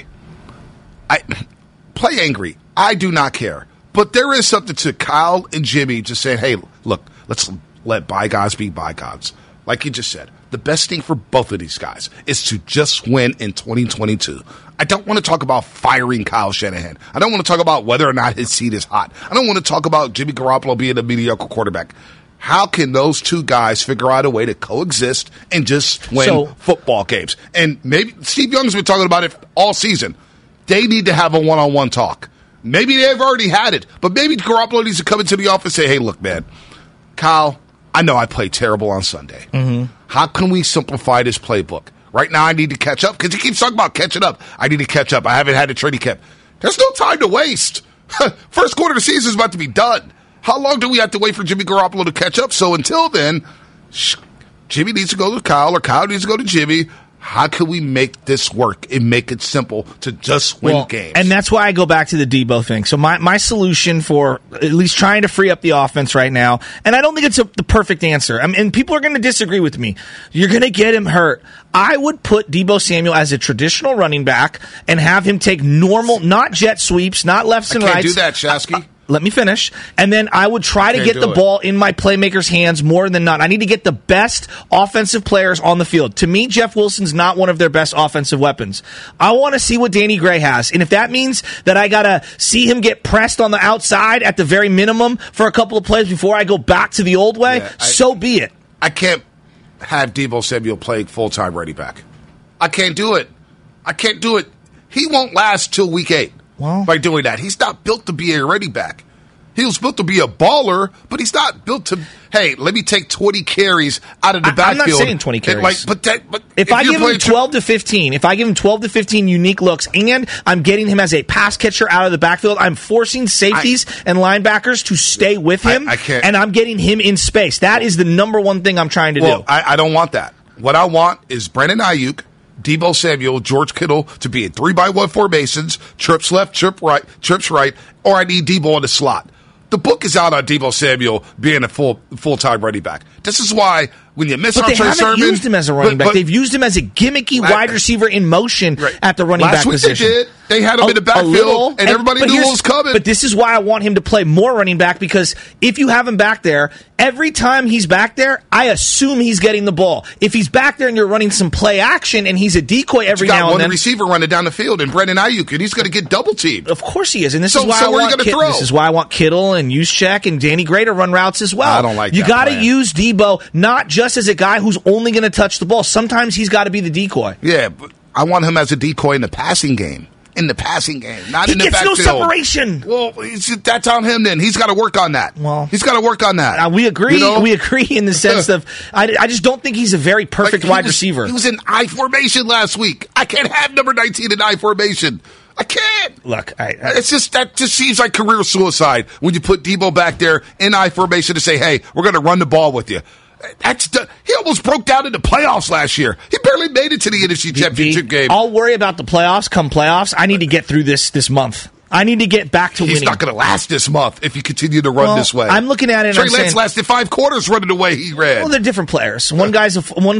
Play angry. I do not care. But there is something to Kyle and Jimmy just saying, hey, look, let's let bygones be bygones. Like you just said, the best thing for both of these guys is to just win in 2022. I don't want to talk about firing Kyle Shanahan. I don't want to talk about whether or not his seat is hot. I don't want to talk about Jimmy Garoppolo being a mediocre quarterback. How can those two guys figure out a way to coexist and just win football games? And maybe Steve Young's been talking about it all season. They need to have a one-on-one talk. Maybe they've already had it, but maybe Garoppolo needs to come into the office and say, hey, look, man, Kyle, I know I played terrible on Sunday. Mm-hmm. How can we simplify this playbook? Right now I need to catch up because he keeps talking about catching up. I need to catch up. I haven't had a training camp. There's no time to waste. First quarter of the season is about to be done. How long do we have to wait for Jimmy Garoppolo to catch up? So until then, Jimmy needs to go to Kyle or Kyle needs to go to Jimmy. How can we make this work and make it simple to just win games? And that's why I go back to the Deebo thing. So my solution for at least trying to free up the offense right now, and I don't think it's the perfect answer. I mean, and people are going to disagree with me. You're going to get him hurt. I would put Deebo Samuel as a traditional running back and have him take normal, not jet sweeps, not lefts and rights. I can't do that, Shasky. Let me finish. And then I would try to get the ball in my playmakers' hands more than not. I need to get the best offensive players on the field. To me, Jeff Wilson's not one of their best offensive weapons. I want to see what Danny Gray has. And if that means that I got to see him get pressed on the outside at the very minimum for a couple of plays before I go back to the old way, so be it. I can't have Deebo Samuel playing full-time running back. I can't do it. He won't last till week 8. By doing that. He's not built to be a running back. He was built to be a baller, but he's not built to, hey, let me take 20 carries out of the backfield. I'm not saying 20 carries. But if I give him 12 to 15, if I give him 12 to 15 unique looks, and I'm getting him as a pass catcher out of the backfield, I'm forcing safeties and linebackers to stay with him, and I'm getting him in space. That is the number one thing I'm trying to do. I don't want that. What I want is Brandon Ayuk, Deebo Samuel, George Kittle to be in 3-by-1 formations, trips left, trips right, or I need Deebo in the slot. The book is out on Deebo Samuel being a full-time running back. This is why when you miss on Trey Sermon... But they haven't used him as a running back. They've used him as a gimmicky wide receiver in motion at the running back position. Last week they did. They had him in the backfield, and everybody knew what was coming. But this is why I want him to play more running back, because if you have him back there, every time he's back there, I assume he's getting the ball. If he's back there and you're running some play action and he's a decoy every now and then... You got one receiver running down the field, and Brandon Ayuk, and he's going to get double-teamed. Of course he is, and this is why I want Kittle and Juszczyk and Danny Gray to run routes as well. I don't like that. You got to use Deebo not just as a guy who's only going to touch the ball. Sometimes he's got to be the decoy. Yeah, but I want him as a decoy in the passing game. Not in the backfield. He gets no separation. Well, that's on him then. He's got to work on that. He's got to work on that. We agree. You know? We agree in the sense of I just don't think he's a very perfect wide receiver. He was in I formation last week. I can't have number 19 in I formation. I can't. Look, it's just that just seems like career suicide when you put Debo back there in I formation to say, hey, we're going to run the ball with you. He almost broke down in the playoffs last year. He barely made it to the NFC Championship game. I'll worry about the playoffs come playoffs. I need to get through this month. I need to get back to winning. He's not going to last this month if you continue to run this way. I'm looking at it. Trey Lance lasted 5 quarters running the way he ran. Well, they're different players. One guy's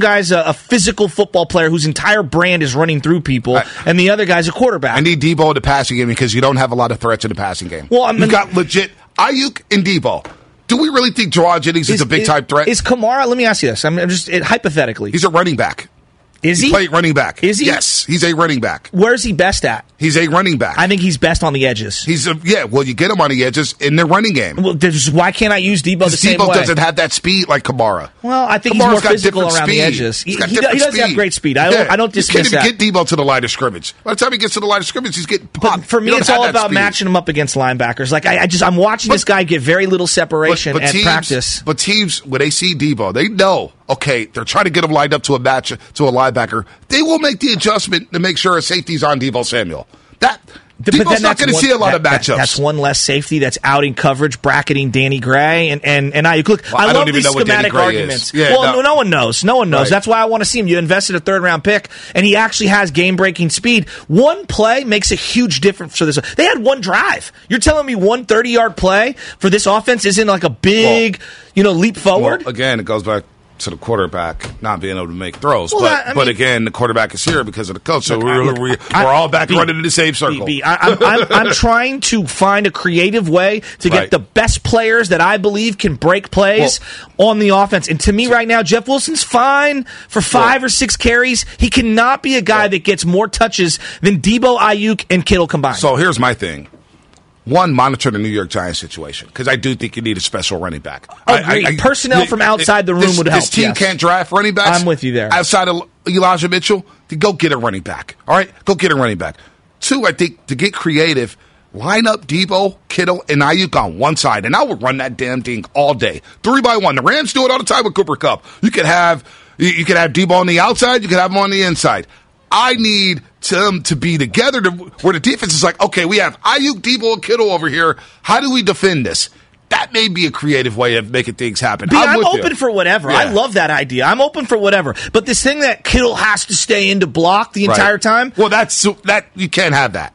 a physical football player whose entire brand is running through people, and the other guy's a quarterback. I need Debo in the passing game because you don't have a lot of threats in the passing game. Well, you've got legit Ayuk and Debo. Do we really think Jawad Jennings is a big-time threat? Is Kamara? Let me ask you this. I'm just hypothetically. He's a running back. Is he? He played running back. Is he? Yes, he's a running back. Where's he best at? He's a running back. I think he's best on the edges. Well, you get him on the edges in their running game. Well, why can't I use Debo the same way? Debo doesn't have that speed like Kamara. Well, I think Kamara's he's more physical around the edges. He does have great speed. I don't dismiss that. You can't even get Debo to the line of scrimmage. By the time he gets to the line of scrimmage, he's getting popped. But for me, it's all about matching him up against linebackers. Like I'm watching this guy get very little separation at practice. But teams, when they see Debo, they know, okay, they're trying to get him lined up to a linebacker. They will make the adjustment to make sure a safety's on Deebo Samuel. Deebo's not going to see a lot of matchups. That's one less safety that's out in coverage, bracketing Danny Gray and I. Look, I love these schematic arguments. No one knows. No one knows. Right. That's why I want to see him. You invested a 3rd-round pick, and he actually has game-breaking speed. One play makes a huge difference for this. They had one drive. You're telling me one 30-yard play for this offense isn't like a big, leap forward? Well, again, it goes back to the quarterback not being able to make throws. But again, the quarterback is here because of the coach. So we're all back running in the same circle. I'm trying to find a creative way to get the best players that I believe can break plays on the offense. And to me right now, Jeff Wilson's fine for 5 or 6 carries. He cannot be a guy that gets more touches than Debo, Ayuk, and Kittle combined. So here's my thing. One, monitor the New York Giants situation, because I do think you need a special running back. Personnel from outside the room would help. This team can't draft running backs. I'm with you there. Outside of Elijah Mitchell, to go get a running back. All right? Go get a running back. 2, I think, to get creative, line up Debo, Kittle, and Ayuk on one side, and I would run that damn thing all day. 3-by-1. The Rams do it all the time with Cooper Kupp. You could have Debo on the outside. You could have him on the inside. I need them to be together where the defense is like, okay, we have Ayuk, Debo, and Kittle over here. How do we defend this? That may be a creative way of making things happen. I'm open for whatever. Yeah. I love that idea. I'm open for whatever. But this thing that Kittle has to stay in to block the entire time? Well, that you can't have that.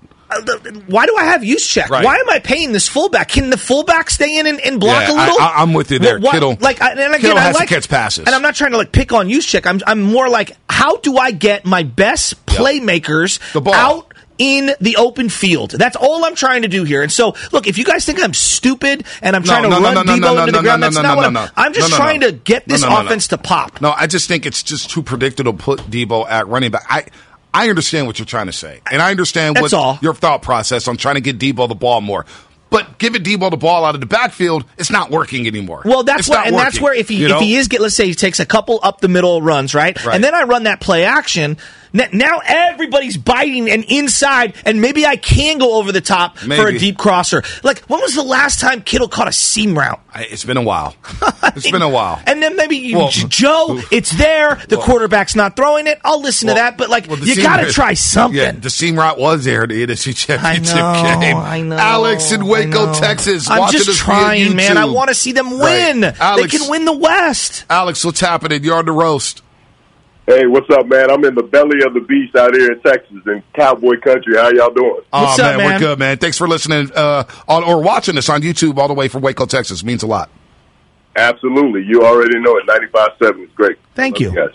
Why do I have use check? Right. Why am I paying this fullback? Can the fullback stay in and block a little? I'm with you there. Kittle has to catch passes. And I'm not trying to pick on use check. I'm more like, how do I get my best playmakers out in the open field? That's all I'm trying to do here. And so, look, if you guys think I'm stupid and I'm trying to run Debo into the ground, that's not what I'm just trying to get this offense to pop. No, I just think it's just too predictable to put Debo at running back. I understand what you're trying to say, and I understand your thought process on trying to get Debo the ball more. But giving Debo the ball out of the backfield, it's not working anymore. Well, that's where if he let's say he takes a couple up the middle runs, right? And then I run that play action. Now everybody's biting and inside, and maybe I can go over the top for a deep crosser. Like, when was the last time Kittle caught a seam route? It's been a while. It's been a while. And then maybe Joe, it's there. The quarterback's not throwing it. I'll listen to that, but you got to try something. Yeah, the seam route was there in the NFC Championship game. I know. Alex in Waco, Texas. I'm just trying, man. I want to see them win. Right. Alex, they can win the West. Alex, what's happening? You're on the roast. Hey, what's up, man? I'm in the belly of the beast out here in Texas in cowboy country. How y'all doing? What's up, man? We're good, man. Thanks for listening or watching us on YouTube all the way from Waco, Texas. It means a lot. Absolutely. You already know it. 95.7 is great. Thank you. Guys.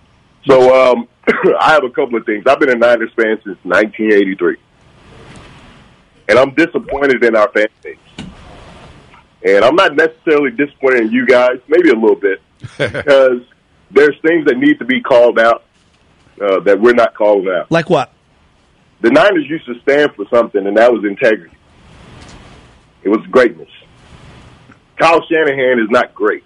So I have a couple of things. I've been a Niners fan since 1983. And I'm disappointed in our fan base. And I'm not necessarily disappointed in you guys, maybe a little bit, because there's things that need to be called out that we're not calling out. Like what? The Niners used to stand for something, and that was integrity. It was greatness. Kyle Shanahan is not great.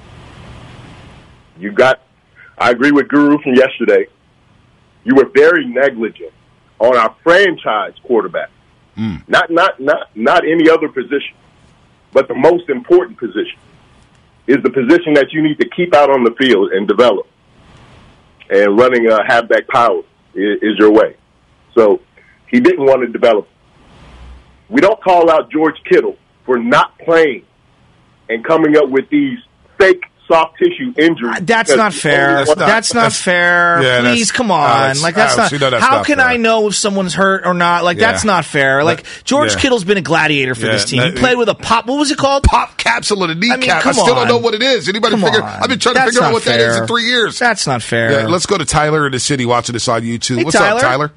I agree with Guru from yesterday. You were very negligent on our franchise quarterback. Not any other position, but the most important position is the position that you need to keep out on the field and develop. And running a halfback power is your way. So he didn't want to develop. We don't call out George Kittle for not playing and coming up with these fake soft tissue injuries. That's not fair. That's not fair. Yeah, Please, come on. That's not. How can I know if someone's hurt or not? That's not fair. George Kittle's been a gladiator for this team. He played with a pop. What was it called? Pop capsule and a kneecap. I still don't know what it is. Anybody figure? I've been trying to figure out what that is in 3 years. That's not fair. Yeah, let's go to Tyler in the city watching this on YouTube. Hey, What's Tyler. up, Tyler?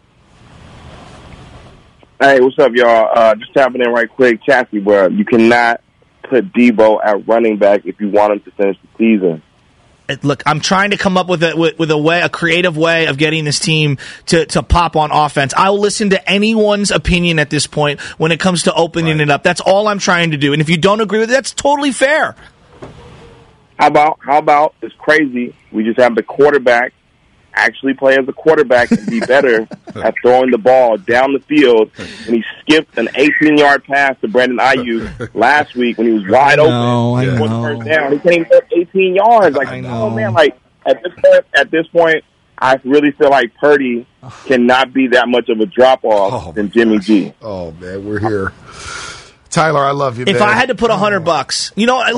Hey, what's up, y'all? Just tapping in right quick. Chassis, bro, you cannot put Debo at running back if you want him to finish the season. Look, I'm trying to come up with a creative way of getting this team to pop on offense. I will listen to anyone's opinion at this point when it comes to opening it up. That's all I'm trying to do. And if you don't agree with it, that's totally fair. How about it's crazy? We just have the quarterback actually play as a quarterback and be better at throwing the ball down the field. And he skipped an 18-yard pass to Brandon Ayuk last week when he was wide open. I know. First down. He can't even go 18 yards. Oh man, at this point, I really feel like Purdy cannot be that much of a drop-off than Jimmy G. Oh, man, we're here. Tyler, I love you, If man. I had to put $100,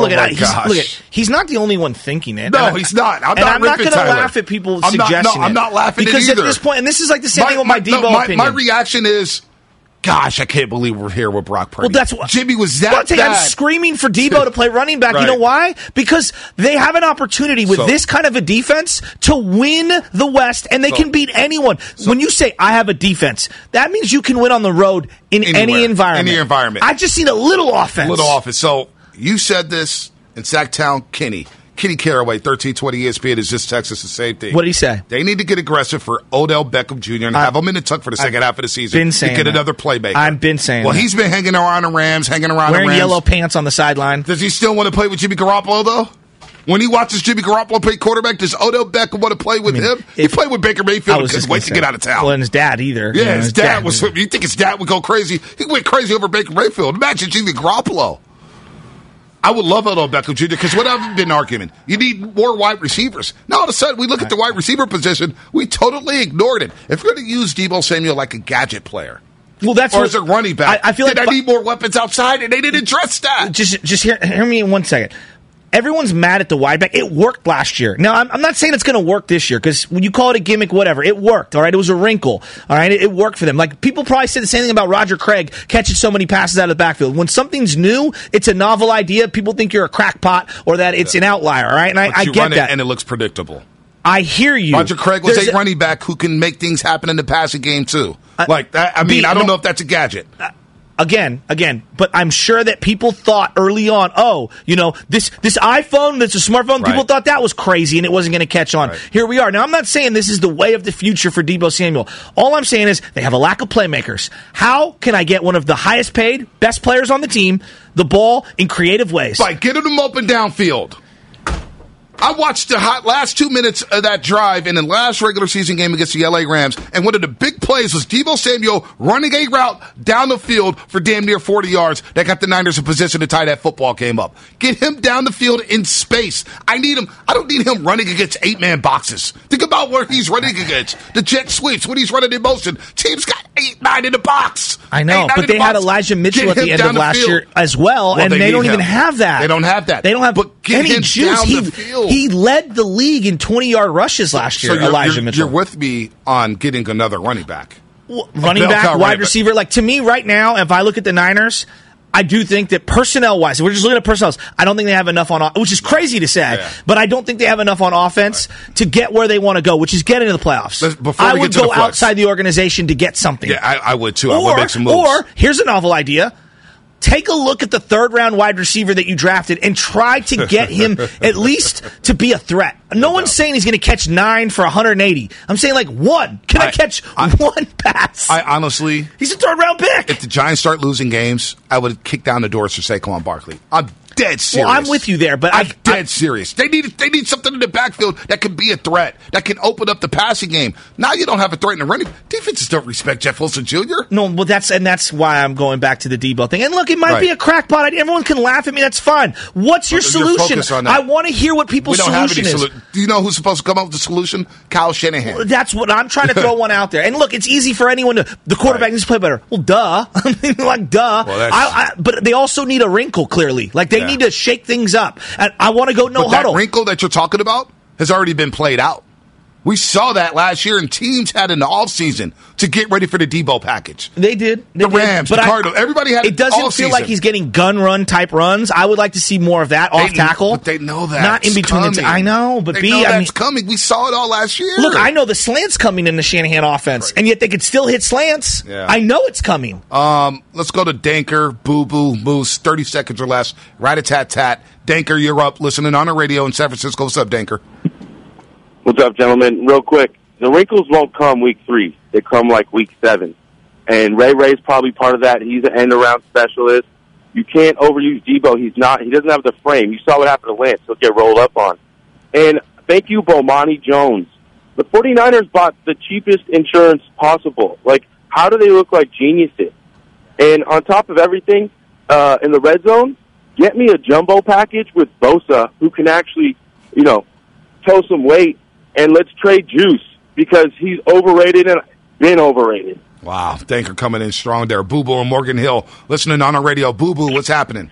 he's not the only one thinking it. No, he's not. I'm not going to Tyler. laugh at people suggesting it. I'm not laughing because at either. At this point, and this is like the same thing with my Debo opinion. My reaction is, gosh, I can't believe we're here with Brock Purdy. Well, that's what Jimmy was that bad. I'm screaming for Debo to play running back. Right. You know why? Because they have an opportunity with this kind of a defense to win the West, and they can beat anyone. When you say, I have a defense, that means you can win on the road in any environment. Any environment. I just need a little offense. So you said this in Sacktown, Kenny Caraway, 1320 ESPN is just Texas the same thing. What did he say? They need to get aggressive for Odell Beckham Jr. and have him in the tuck for the second half of the season. Been saying to get that. another playmaker. I've been saying Well, that. he's been hanging around the Rams, wearing yellow pants on the sideline. Does he still want to play with Jimmy Garoppolo, though? When he watches Jimmy Garoppolo play quarterback, does Odell Beckham want to play with him? He played with Baker Mayfield and couldn't wait to get out of town. Well, and his dad either. Yeah, his dad was. You think his dad would go crazy? He went crazy over Baker Mayfield. Imagine Jimmy Garoppolo. I would love Odell Beckham Jr. because what I've been arguing, you need more wide receivers. Now, all of a sudden, we look at the wide receiver position, we totally ignored it. If we're going to use Deebo Samuel like a gadget player, or as a running back, I feel like I need more weapons outside, and they didn't address that. Just hear me in 1 second. Everyone's mad at the wide back. It worked last year. Now, I'm not saying it's going to work this year because when you call it a gimmick, whatever, it worked, all right? It was a wrinkle, all right? It worked for them. Like, people probably said the same thing about Roger Craig catching so many passes out of the backfield. When something's new, it's a novel idea, people think you're a crackpot or that it's an outlier, all right? And I get that. And it looks predictable. I hear you. Roger Craig was a running back who can make things happen in the passing game, too. Like that. I don't know if that's a gadget. Again, but I'm sure that people thought early on, this iPhone that's a smartphone, Right. people thought that was crazy and it wasn't going to catch on. Right. Here we are. Now, I'm not saying this is the way of the future for Deebo Samuel. All I'm saying is they have a lack of playmakers. How can I get one of the highest paid, best players on the team the ball in creative ways? By getting them open downfield. I watched the last 2 minutes of that drive in the last regular season game against the L.A. Rams, and one of the big plays was Deebo Samuel running a route down the field for damn near 40 yards that got the Niners in position to tie that football game up. Get him down the field in space. I don't need him running against 8-man boxes. Think about where he's running against. The jet sweeps, when he's running in motion. Team's got 8-9 in the box. I know, but they had Elijah Mitchell at the end of last year as well, and they don't even have that. They don't have that. They don't have any juice. Down the field. He led the league in 20-yard rushes last year, Elijah Mitchell. You're with me on getting another running back. Running back, wide receiver. Like, to me right now, if I look at the Niners, I do think that personnel-wise, we're just looking at personnel, I don't think they have enough on, which is crazy to say, but I don't think they have enough on offense to get where they want to go, which is get into the playoffs. I would go outside the organization to get something. Yeah, I would too. I would make some moves. Or, here's a novel idea. Take a look at the third-round wide receiver that you drafted and try to get him at least to be a threat. No one's saying he's going to catch 9 for 180. I'm saying, like, one. Can I catch one pass? I honestly... He's a third-round pick. If the Giants start losing games, I would kick down the doors for Saquon Barkley. dead serious. Well, I'm with you there, but I'm dead serious. They need something in the backfield that can be a threat, that can open up the passing game. Now you don't have a threat in the running. Defenses don't respect Jeff Wilson Jr. No, well, that's why I'm going back to the Debo thing. And look, it might be a crackpot. Everyone can laugh at me. That's fine. What's your solution? I want to hear what people's solution is. Do you know who's supposed to come up with the solution? Kyle Shanahan. Well, that's what I'm trying to throw one out there. And look, it's easy for anyone to. The quarterback needs to play better. Well, duh. I mean, like, duh. Well, but they also need a wrinkle, clearly. Like, they need to shake things up. And I want to go no huddle. That wrinkle that you're talking about has already been played out. We saw that last year, and teams had an offseason to get ready for the Debo package. They did. The Rams, the Cardinals, everybody had it doesn't feel like he's getting gun run type runs. I would like to see more of that off tackle. But they know that. Not in between the I know, but that's coming. We saw it all last year. Look, I know the slant's coming in the Shanahan offense, and yet they could still hit slants. Yeah. I know it's coming. Let's go to Danker, Boo Boo, Moose, 30 seconds or less. Rat-a-tat-tat. Danker, you're up. Listening on the radio in San Francisco. What's up, Danker? What's up, gentlemen? Real quick. The wrinkles won't come week 3. They come like week 7. And Ray's probably part of that. He's an end-around specialist. You can't overuse Debo. He doesn't have the frame. You saw what happened to Lance. He'll get rolled up on. And thank you, Bomani Jones. The 49ers bought the cheapest insurance possible. Like, how do they look like geniuses? And on top of everything, in the red zone, get me a jumbo package with Bosa who can actually, tow some weight, and let's trade Juice. Because he's overrated and been overrated. Wow, Danker coming in strong there. Boo Boo and Morgan Hill listening on our radio. Boo Boo, what's happening?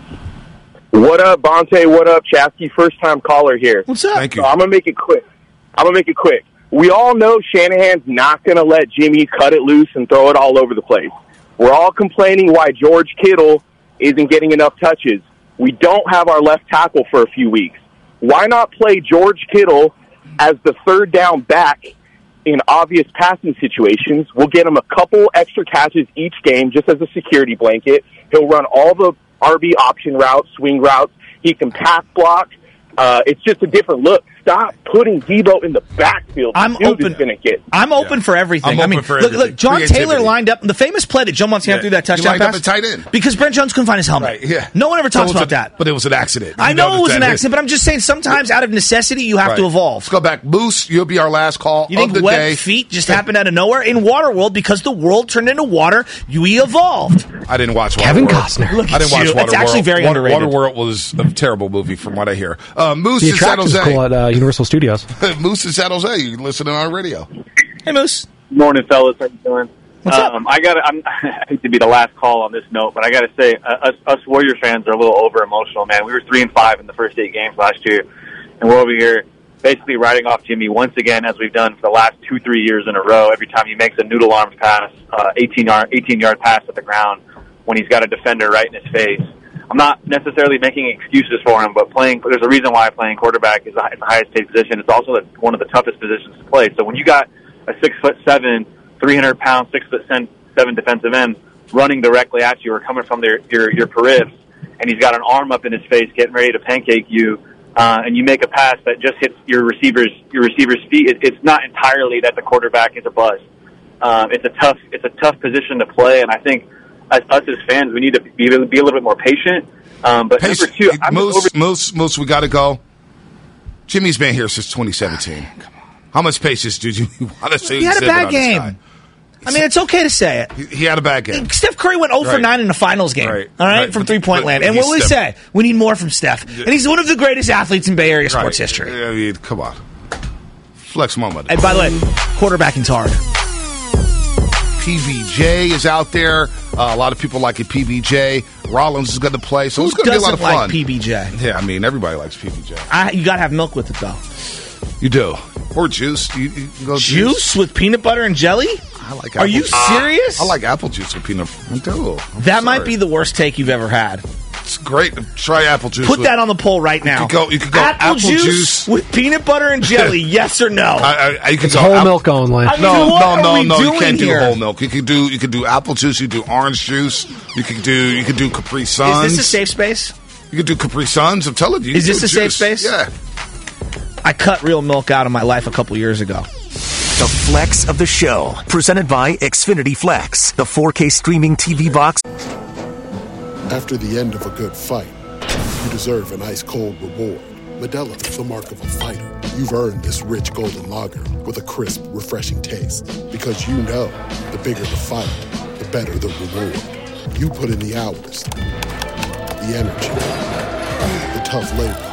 What up, Bonte? What up, Chasky? First time caller here. What's up? Thank you. So I'm gonna make it quick. We all know Shanahan's not gonna let Jimmy cut it loose and throw it all over the place. We're all complaining why George Kittle isn't getting enough touches. We don't have our left tackle for a few weeks. Why not play George Kittle as the third down back in obvious passing situations? We'll get him a couple extra catches each game just as a security blanket. He'll run all the RB option routes, swing routes. He can pass block. It's just a different look. Stop putting Debo in the backfield. I'm open for everything. Look, John Taylor lined up the famous play that Joe Montana threw that touchdown pass. Up a tight end because Brent Jones couldn't find his helmet. Right, yeah. No one ever talks about that. But it was an accident. I know it was an accident, but I'm just saying sometimes out of necessity you have to evolve. Let's go back. Moose, you'll be our last call you think of the webbed day. Feet just happened out of nowhere? In Waterworld, because the world turned into water, we evolved. I didn't watch Waterworld. Kevin Costner. I didn't watch Waterworld. It's actually very underrated. Waterworld was a terrible movie from what I hear. Moose the in San Jose. Cool at Universal Studios. Moose in San Jose. You listening on radio. Hey, Moose. Morning, fellas. How you doing? What's up? I hate to be the last call on this note, but I got to say, us Warriors fans are a little over emotional, man. We were 3-5 in the first 8 games last year, and we're over here basically writing off Jimmy once again, as we've done for the last 2-3 years in a row. Every time he makes a noodle arms pass, 18-yard pass at the ground, when he's got a defender right in his face. I'm not necessarily making excuses for him, but there's a reason why playing quarterback is the highest paid position. It's also one of the toughest positions to play. So when you got a 6'7", 300-pound, 6'7" defensive end running directly at you or coming from your periphery, and he's got an arm up in his face getting ready to pancake you, and you make a pass that just hits your receiver's feet, it's not entirely that the quarterback is a bust. It's a tough position to play, and I think us as fans, we need to be a little bit more patient. But number two, Moose, we got to go. Jimmy's been here since 2017. How much patience did you want to see? He had a bad game. I mean, it's okay to say it. He had a bad game. Steph Curry went 0 for 9 in the finals game, all right, from three-point land. And what will we say? We need more from Steph. And he's one of the greatest athletes in Bay Area sports history. I mean, come on. Flex moment. And by the way, quarterbacking's hard. PBJ is out there. A lot of people like it. PBJ. Rollins is going to play, so it's going to be a lot of fun. Who doesn't like PBJ? Yeah, I mean, everybody likes PBJ. You got to have milk with it, though. You do. Or juice. You go juice with peanut butter and jelly? I like apple Are you serious? I like apple juice with peanut butter. That might be the worst take you've ever had. It's great. Try apple juice. Put that on the poll right now. You could go apple juice with peanut butter and jelly. Yes or no? You can it's whole milk only. No. You can't do whole milk. You can do apple juice. You can do orange juice. You can do Capri Suns. Is this a safe space? You can do Capri Suns. I'm telling you. Is this a safe space? Yeah. I cut real milk out of my life a couple years ago. The Flex of the Show, presented by Xfinity Flex, the 4K streaming TV box. After the end of a good fight, you deserve an ice-cold reward. Modelo, the mark of a fighter. You've earned this rich golden lager with a crisp, refreshing taste. Because you know, the bigger the fight, the better the reward. You put in the hours, the energy, the tough labor.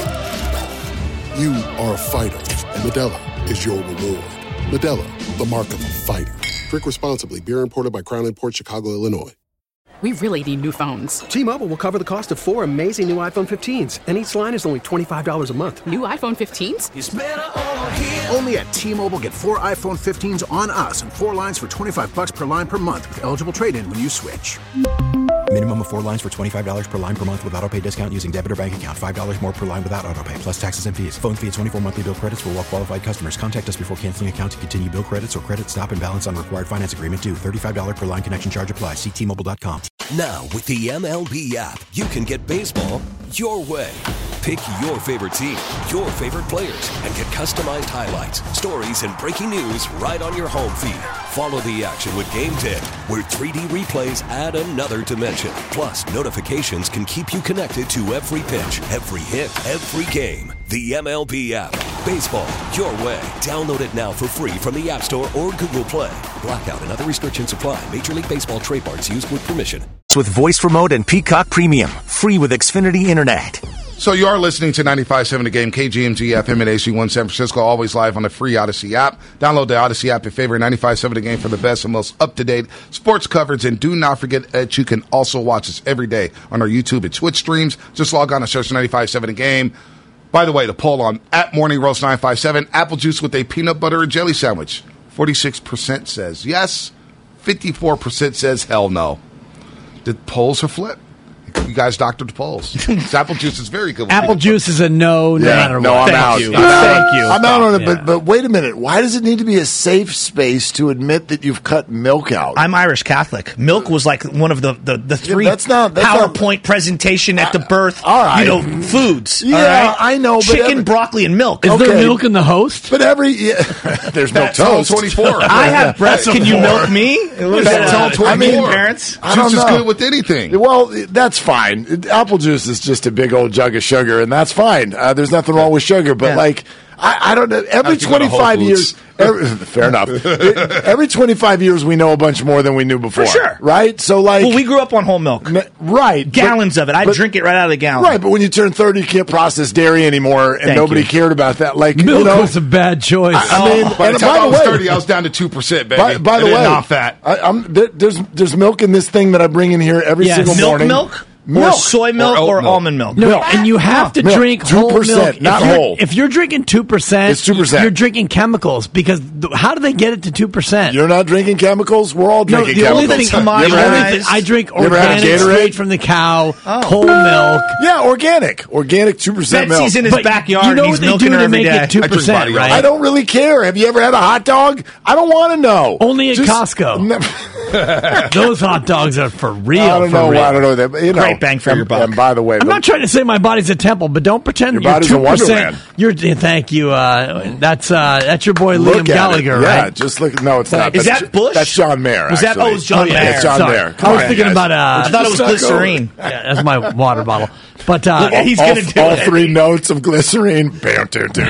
You are a fighter, and Modelo is your reward. Modelo, the mark of a fighter. Drink responsibly. Beer imported by Crown Imports, Chicago, Illinois. We really need new phones. T-Mobile will cover the cost of 4 amazing new iPhone 15s, and each line is only $25 a month. New iPhone 15s? It's better over here. Only at T-Mobile, get 4 iPhone 15s on us and 4 lines for $25 per line per month with eligible trade-in when you switch. Minimum of 4 lines for $25 per line per month with autopay discount using debit or bank account. $5 more per line without autopay, plus taxes and fees. Phone fee at 24 monthly bill credits for well-qualified customers. Contact us before canceling account to continue bill credits or credit stop and balance on required finance agreement due. $35 per line connection charge applies. See T-Mobile.com. Now, with the MLB app, you can get baseball your way. Pick your favorite team, your favorite players, and get customized highlights, stories, and breaking news right on your home feed. Follow the action with Game 10, where 3D replays add another dimension. Plus, notifications can keep you connected to every pitch, every hit, every game. The MLB app. Baseball your way. Download it now for free from the App Store or Google Play. Blackout and other restrictions apply. Major League Baseball trademarks used with permission. With Voice Remote and Peacock Premium, free with Xfinity Internet. So you are listening to 95.7 The Game, KGMG FM at AC1 San Francisco, always live on the free Odyssey app. Download the Odyssey app and favorite 95.7 The Game for the best and most up-to-date sports coverage. And do not forget that you can also watch us every day on our YouTube and Twitch streams. Just log on and search 95.7 The Game. By the way, the poll on at Morning Roast 957, apple juice with a peanut butter and jelly sandwich. 46% says yes, 54% says hell no. The polls are flipped. You guys doctored the polls. Apple juice is very good. Apple juice is a no matter what. I'm out. Thank you. I'm out on it, but wait a minute. Why does it need to be a safe space to admit that you've cut milk out? I'm Irish Catholic. Milk was like one of the three PowerPoint presentation at the birth, foods. Yeah, right? I know. But chicken, broccoli, and milk. Is there milk in the host? But there's milk toast. 24. I have breast. Can you milk me? That's all 24. I mean, parents. I don't know. Juice is good with anything. Well, that's fine. Apple juice is just a big old jug of sugar, and that's fine. There's nothing wrong with sugar, but I don't know. Every 25 years, fair enough. Every 25 years, we know a bunch more than we knew before. For sure, right? So, we grew up on whole milk, right? Gallons of it. I drink it right out of the gallon. Right, but when you turn 30, you can't process dairy anymore, and nobody cared about that. Milk was a bad choice. I mean, by the time I was 30, I was down to 2%, baby. By the way, not fat. There's milk in this thing that I bring in here every single morning. Milk. Or soy milk or almond milk. No, and you have to drink whole 2%, milk. not whole. If you're drinking 2%, it's 2%. You're drinking chemicals because how do they get it to 2%? You're not drinking chemicals. We're all drinking chemicals. Only thing I drink organic, straight from the cow, whole milk. Yeah, organic 2% milk. Betsy's in his backyard. You know he's what they do to make it 2%, right? I don't really care. Have you ever had a hot dog? I don't want to know. Only at Costco. Those hot dogs are for real. I don't know that. Great bang for your buck. And by the way, I'm not trying to say my body's a temple, but don't pretend your body's a 2%. Wonderland. Thank you. That's your boy Liam Gallagher, right? Yeah, just look. No, it's not. Is that Bush? That's John Mayer. Was that? Oh, it's John Mayer. It's John Mayer. I was thinking about. I thought it was glycerine. Yeah, that's my water bottle. But he's going to do all 3 notes of glycerine. This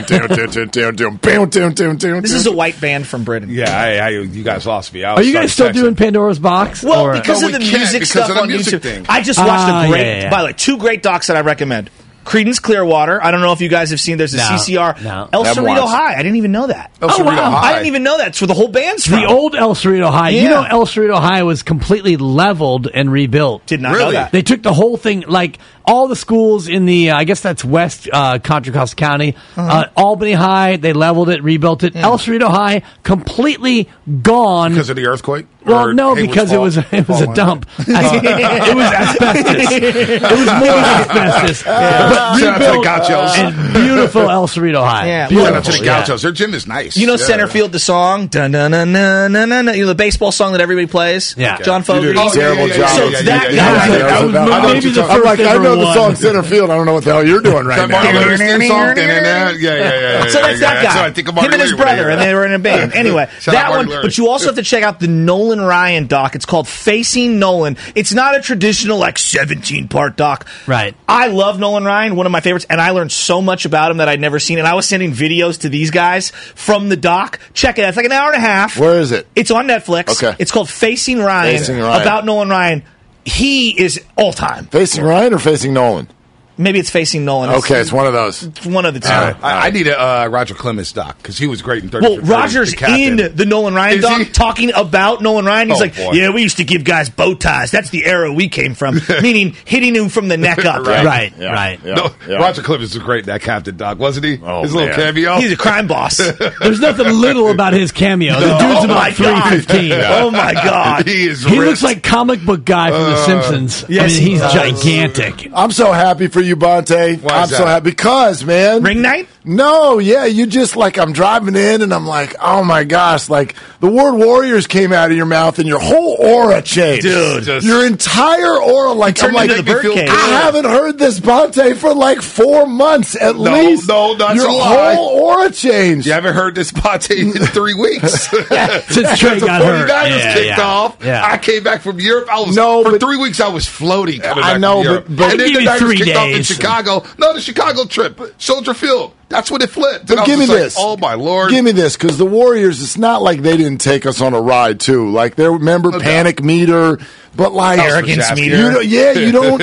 is a white band from Britain. Yeah, you guys lost me. Are you guys still doing Pandora's Box? Well, because of the music stuff on YouTube. I just watched by the way, 2 great docs that I recommend. Creedence Clearwater. I don't know if you guys have seen. There's a CCR. No. El Cerrito High. I didn't even know that. El Cerrito High. I didn't even know that. It's where the whole band's from. The old El Cerrito High. Yeah. You know, El Cerrito High was completely leveled and rebuilt. Did not know that. They took the whole thing, like all the schools in the, I guess that's West Contra Costa County. Albany High, they leveled it, rebuilt it. El Cerrito High, completely gone. Because of the earthquake? Well, no, because it was a dump. It was asbestos. It was more asbestos. But rebuilt and beautiful El Cerrito High. Yeah, shout out to the Gauchos. Their gym is nice. You know Center Field, the song? Dun, dun, dun, dun, dun, dun, dun. You know the baseball song that everybody plays? Yeah. John Fogerty. Terrible job. So it's that guy. That was maybe the I'm first like, I ever know the one. song Center Field. I don't know what the hell you're doing right now. Yeah. So that's that guy. Him and his brother, and they were in a band. Anyway, that one. But you also have to check out the Nolan Nolan Ryan doc. It's called Facing Nolan. It's not a traditional, 17-part doc. Right. I love Nolan Ryan, one of my favorites, and I learned so much about him that I'd never seen. And I was sending videos to these guys from the doc. Check it out. It's like an hour and a half. Where is it? It's on Netflix. Okay. It's called Facing Ryan. About Nolan Ryan. He is all-time. Facing Ryan or Facing Nolan? Maybe it's Facing Nolan. Okay, it's one of those. It's one of the two. I need a Roger Clemens doc because he was great in 30 Well, Roger's in the Nolan Ryan doc talking about Nolan Ryan. He's boy. yeah, we used to give guys bow ties. That's the era we came from, meaning hitting him from the neck up. Right. Roger Clemens was great in that Captain doc, wasn't he? Oh, His little cameo. He's a crime boss. There's nothing little about his cameo. The dude's about 315. Oh, my God. He is He looks like comic book guy from The Simpsons. Yes, I mean, he's he does. gigantic. I'm so happy for you, Bonte. Why I'm is so that? happy because, man. Ring night? No, yeah, you just I'm driving in and I'm like, oh my gosh, the word Warriors came out of your mouth and your whole aura changed. Dude. Your entire aura, turned into the birdcage. I haven't heard this Bonte for 4 months at least. No, that's your a lie. whole aura changed. You haven't heard this Ponte in 3 weeks. Since Trey got hurt. 49ers kicked off. Yeah. I came back from Europe. For 3 weeks I was floating coming back I know, from Europe. but and then give the you Niners 3 kicked off in days. Chicago. No, the Chicago trip. Soldier Field. That's when it flipped. And But I was give me just this. oh, my Lord. Give me this, because the Warriors, it's not like they didn't take us on a ride, too. They remember Panic Meter, but Arrogance meter. You don't,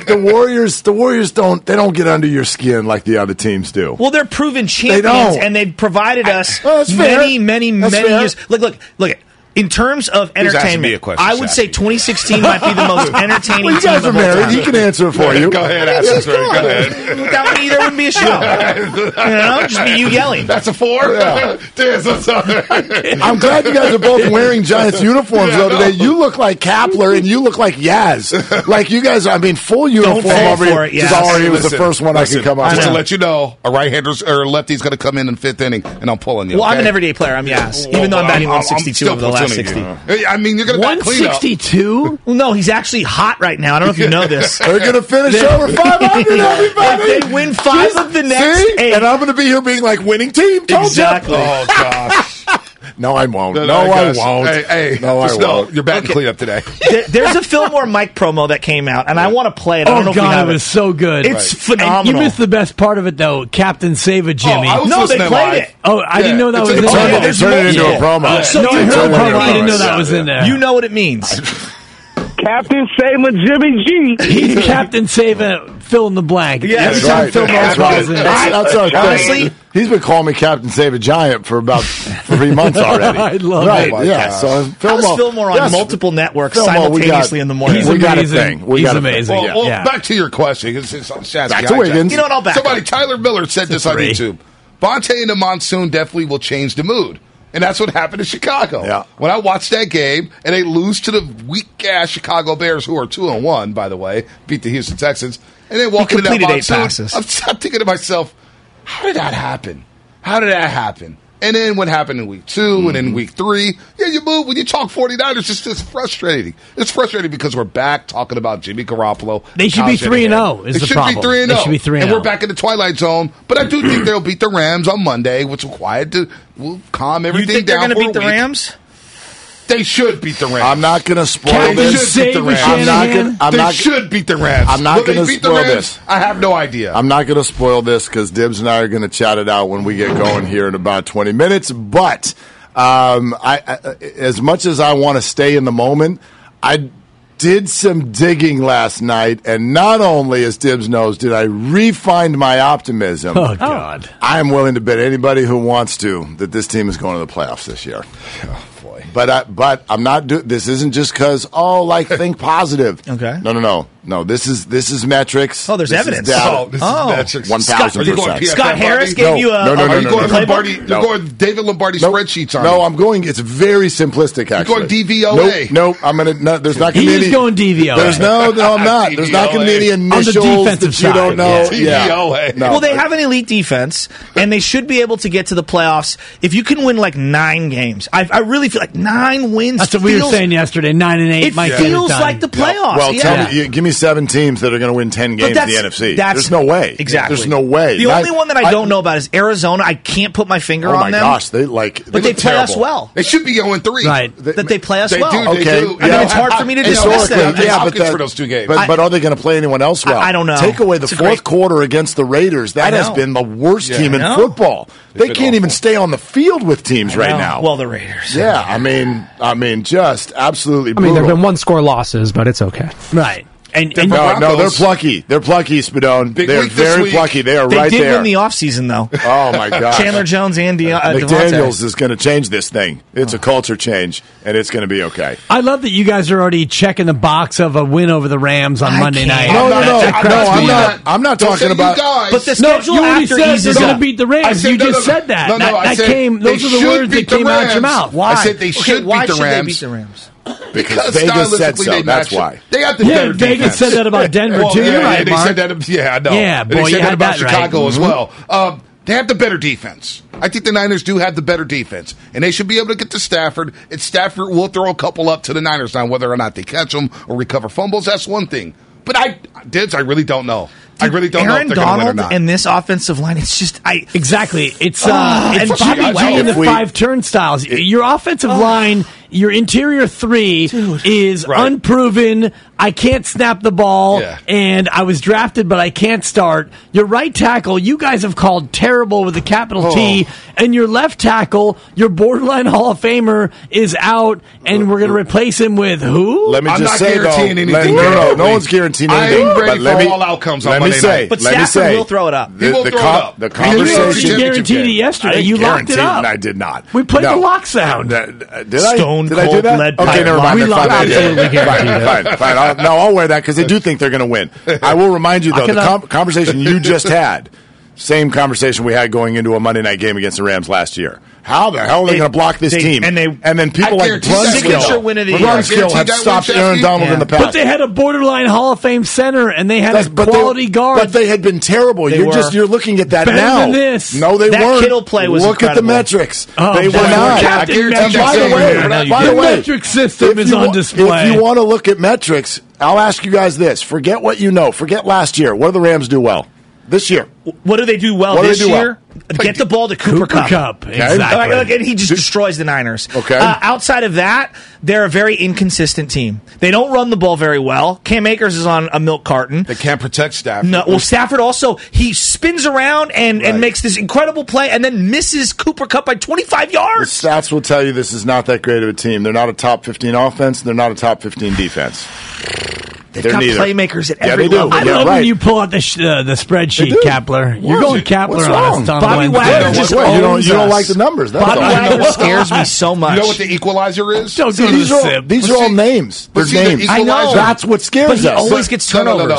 the Warriors don't get under your skin like the other teams do. Well, they're proven champions, don't. and they've provided us that's fair. many That's fair. years. Look. In terms of asking me a entertainment, question, I would say 202016 might be the most entertaining Well, you team guys are of all married. time. He can answer it for you. Go ahead, ask us. Go ahead. Without me, there wouldn't be a show. Just be you yelling. That's a 4? Yeah. Dez, I'm sorry. I'm glad you guys are both wearing Giants uniforms, though, today. You look like Kapler, and you look like Yaz. You guys, full uniform fall over for here. it, Yaz. Sorry, it was the first one I could come up Just with. to let you know, a right-hander or a lefty's going to come in 5th inning, and I'm pulling you. Well, I'm okay? an everyday player. I'm Yaz. Even though I'm batting 162 over the last 60. You're going to bat cleanup. 162? Well, no, he's actually hot right now. I don't know if you know this. They're going to finish over 500, everybody. If they win 5 of the next See? 8. And I'm going to be here being winning team. Told Exactly. You. Oh, gosh. No, I won't. No, gosh. I won't. Hey, no, I just won't. know you're batting cleanup today. There's a Fillmore Mike promo that came out, and I want to play it. I don't know if we God, have it was so good. It's phenomenal. And you missed the best part of it, though. Captain Save a Jimmy. I was No, they listening played live. it. Oh, I didn't know that It's was in in the there. promo. There's Turn it into a multiple. promo. So No, I you heard know the what promo. it I didn't know means. that was in there. You know what it means. Captain Saban Jimmy G. He's Captain Save a fill in the blank. Yeah, Every that's time right. Phil That's Morris right. calls in. That's our thing. Honestly- He's been calling me Captain Save a Giant for about 3 months already. I love right, it. Yeah, so How's Fillmore on multiple networks simultaneously in the morning? He's we got a amazing. thing. We He's got a amazing. thing. Well, Yeah. back to your question. It's Shaz Back to Wiggins. You know what? I'll back Somebody, up. Tyler Miller said this on 3. YouTube. Bonte and the monsoon definitely will change the mood. And that's what happened in Chicago. Yeah. When I watched that game, and they lose to the weak-ass Chicago Bears, who are 2-1, by the way, beat the Houston Texans, and then walk into that completed 8 monsoon. passes. I'm thinking to myself, how did that happen? How did that happen? And then what happened in week 2 and then week 3? Yeah, you move. When you talk 49ers, it's just frustrating. It's frustrating because we're back talking about Jimmy Garoppolo. They should Kyle be 3-0 Shanahan. is They the should problem. be 3-0. They should be 3-0. And we're back in the twilight zone. But I do think they'll beat the Rams on Monday, which will will calm You everything think they're down going to for beat a the week. Rams? They should beat the Rams. I'm not going to spoil Captain They this. should beat the Save Rams. I'm not going. They should beat the Rams. I'm not Will they gonna beat the spoil Rams? this. I have no idea. I'm not going to spoil this because Dibs and I are going to chat it out when we get going here in about 20 minutes. But I as much as I want to stay in the moment, I did some digging last night, and not only, as Dibs knows, did I re-find my optimism. Oh, God. I am willing to bet anybody who wants to that this team is going to the playoffs this year. Oh, boy. But I'm not doing. This isn't just because think positive. Okay. No. This is metrics. Oh, there's This is evidence. data. This is metrics. 1,000%. Are you going PFF, Scott Harris Bobby? gave you a No. Are you going playbook? Lombardi? You're going David Lombardi spreadsheets on No, me. I'm going. It's very simplistic. Actually, going DVOA. Nope. I'm gonna. No, there's not going to be He is any. going DVOA. There's no. I'm not. There's not going to be any initials defensive that you don't side, know. yeah. DVOA. No. Well, they have an elite defense, and they should be able to get to the playoffs if you can win 9 games. I really feel like 9 wins. That's what we were saying yesterday. 9-8. It might get feels done. like the playoffs. Well, yeah. tell me. Give me 7 teams that are going to win 10 games in the NFC. There's no way. Exactly. There's no way. The only one that I don't know about is Arizona. I can't put my finger on them. Oh, my gosh. They play us well. They should be 0-3. Right. They play us well. Do, okay. I mean, it's hard for me to dismiss them. For those 2 games. But are they going to play anyone else well? I don't know. Take away the fourth quarter against the Raiders. That has been the worst team in football. They can't even stay on the field with teams right now. Well, the Raiders. Yeah, I mean, just absolutely brutal. there have been 1-score losses, but it's okay. Right. And no, they're plucky. They're plucky, Spadone. They're very plucky. They are right there. They did win the offseason, though. Oh, my God. Chandler Jones and McDaniels is going to change this thing. It's a culture change, and it's going to to be okay. I love that you guys are already checking the box of a win over the Rams on Monday night. I'm not talking about. But the schedule you already after said they're going to beat the Rams. You just said that. Those are the words that came out your mouth. Why? I said they should beat the Rams. Because Vegas said so. That's why. They have the better Vegas defense. said that about Denver too. You're right, they Mark. said that. Yeah, I know. Yeah, boy, they said you that had about that Chicago right. as well. They have the better defense. I think the Niners do have the better defense, and they should be able to get to Stafford. And Stafford will throw a couple up to the Niners. Now, whether or not they catch them or recover fumbles, that's one thing. But I really don't know. I really don't know if they're going to win or not. And this offensive line, it's just exactly. It's Bobby Wagner the 5 turnstiles. Your offensive line, your interior 3 is unproven. I can't snap the ball, and I was drafted, but I can't start. Your right tackle, you guys have called terrible with a capital T, and your left tackle, your borderline Hall of Famer, is out, and we're going to replace him with who? Let me I'm just not say, guaranteeing anything. No one's guaranteeing anything. I ain't ready for all outcomes on Monday night. But Stafford will throw it up. He will throw it up. The conversation. You guaranteed it yesterday. You locked it up. I did not. We played the lock sound. Did I do Cold that? lead Okay, never mind. absolutely Fine. I'll wear that because they do think they're going to win. I will remind you, though, the conversation you just had, same conversation we had going into a Monday night game against the Rams last year. How the hell are they going to block this team? And then people like Brunskill have stopped Aaron Donald in the past. But they had a borderline Hall of Fame center, and they had a quality guard. But they had been terrible. You're looking at that better now. Than this. No, they weren't. That Kittle play was Look incredible. at the metrics. They were not. By the way, the metric system is on display. If you want to look at metrics, I'll ask you guys this. Forget what you know. Forget last year. What do the Rams do well? This year. What do they do well this year? Get the ball to Cooper Kupp. Exactly. And he just destroys the Niners. Okay. Outside of that, they're a very inconsistent team. They don't run the ball very well. Cam Akers is on a milk carton. They can't protect Stafford. No, well, Stafford also, he spins around and makes this incredible play and then misses Cooper Kupp by 25 yards. The stats will tell you this is not that great of a team. They're not a top 15 offense. They're not a top 15 defense. They've got playmakers at every they do. level. I love when you pull out the spreadsheet, Kapler. You're going Kapler What's on wrong? us. Bobby Wagner just owns you don't us. like the numbers. That's Bobby all. Wagner scares me so much. You know what the equalizer is? These are all names. They're names. I know. That's what scares But us. he always gets turnovers.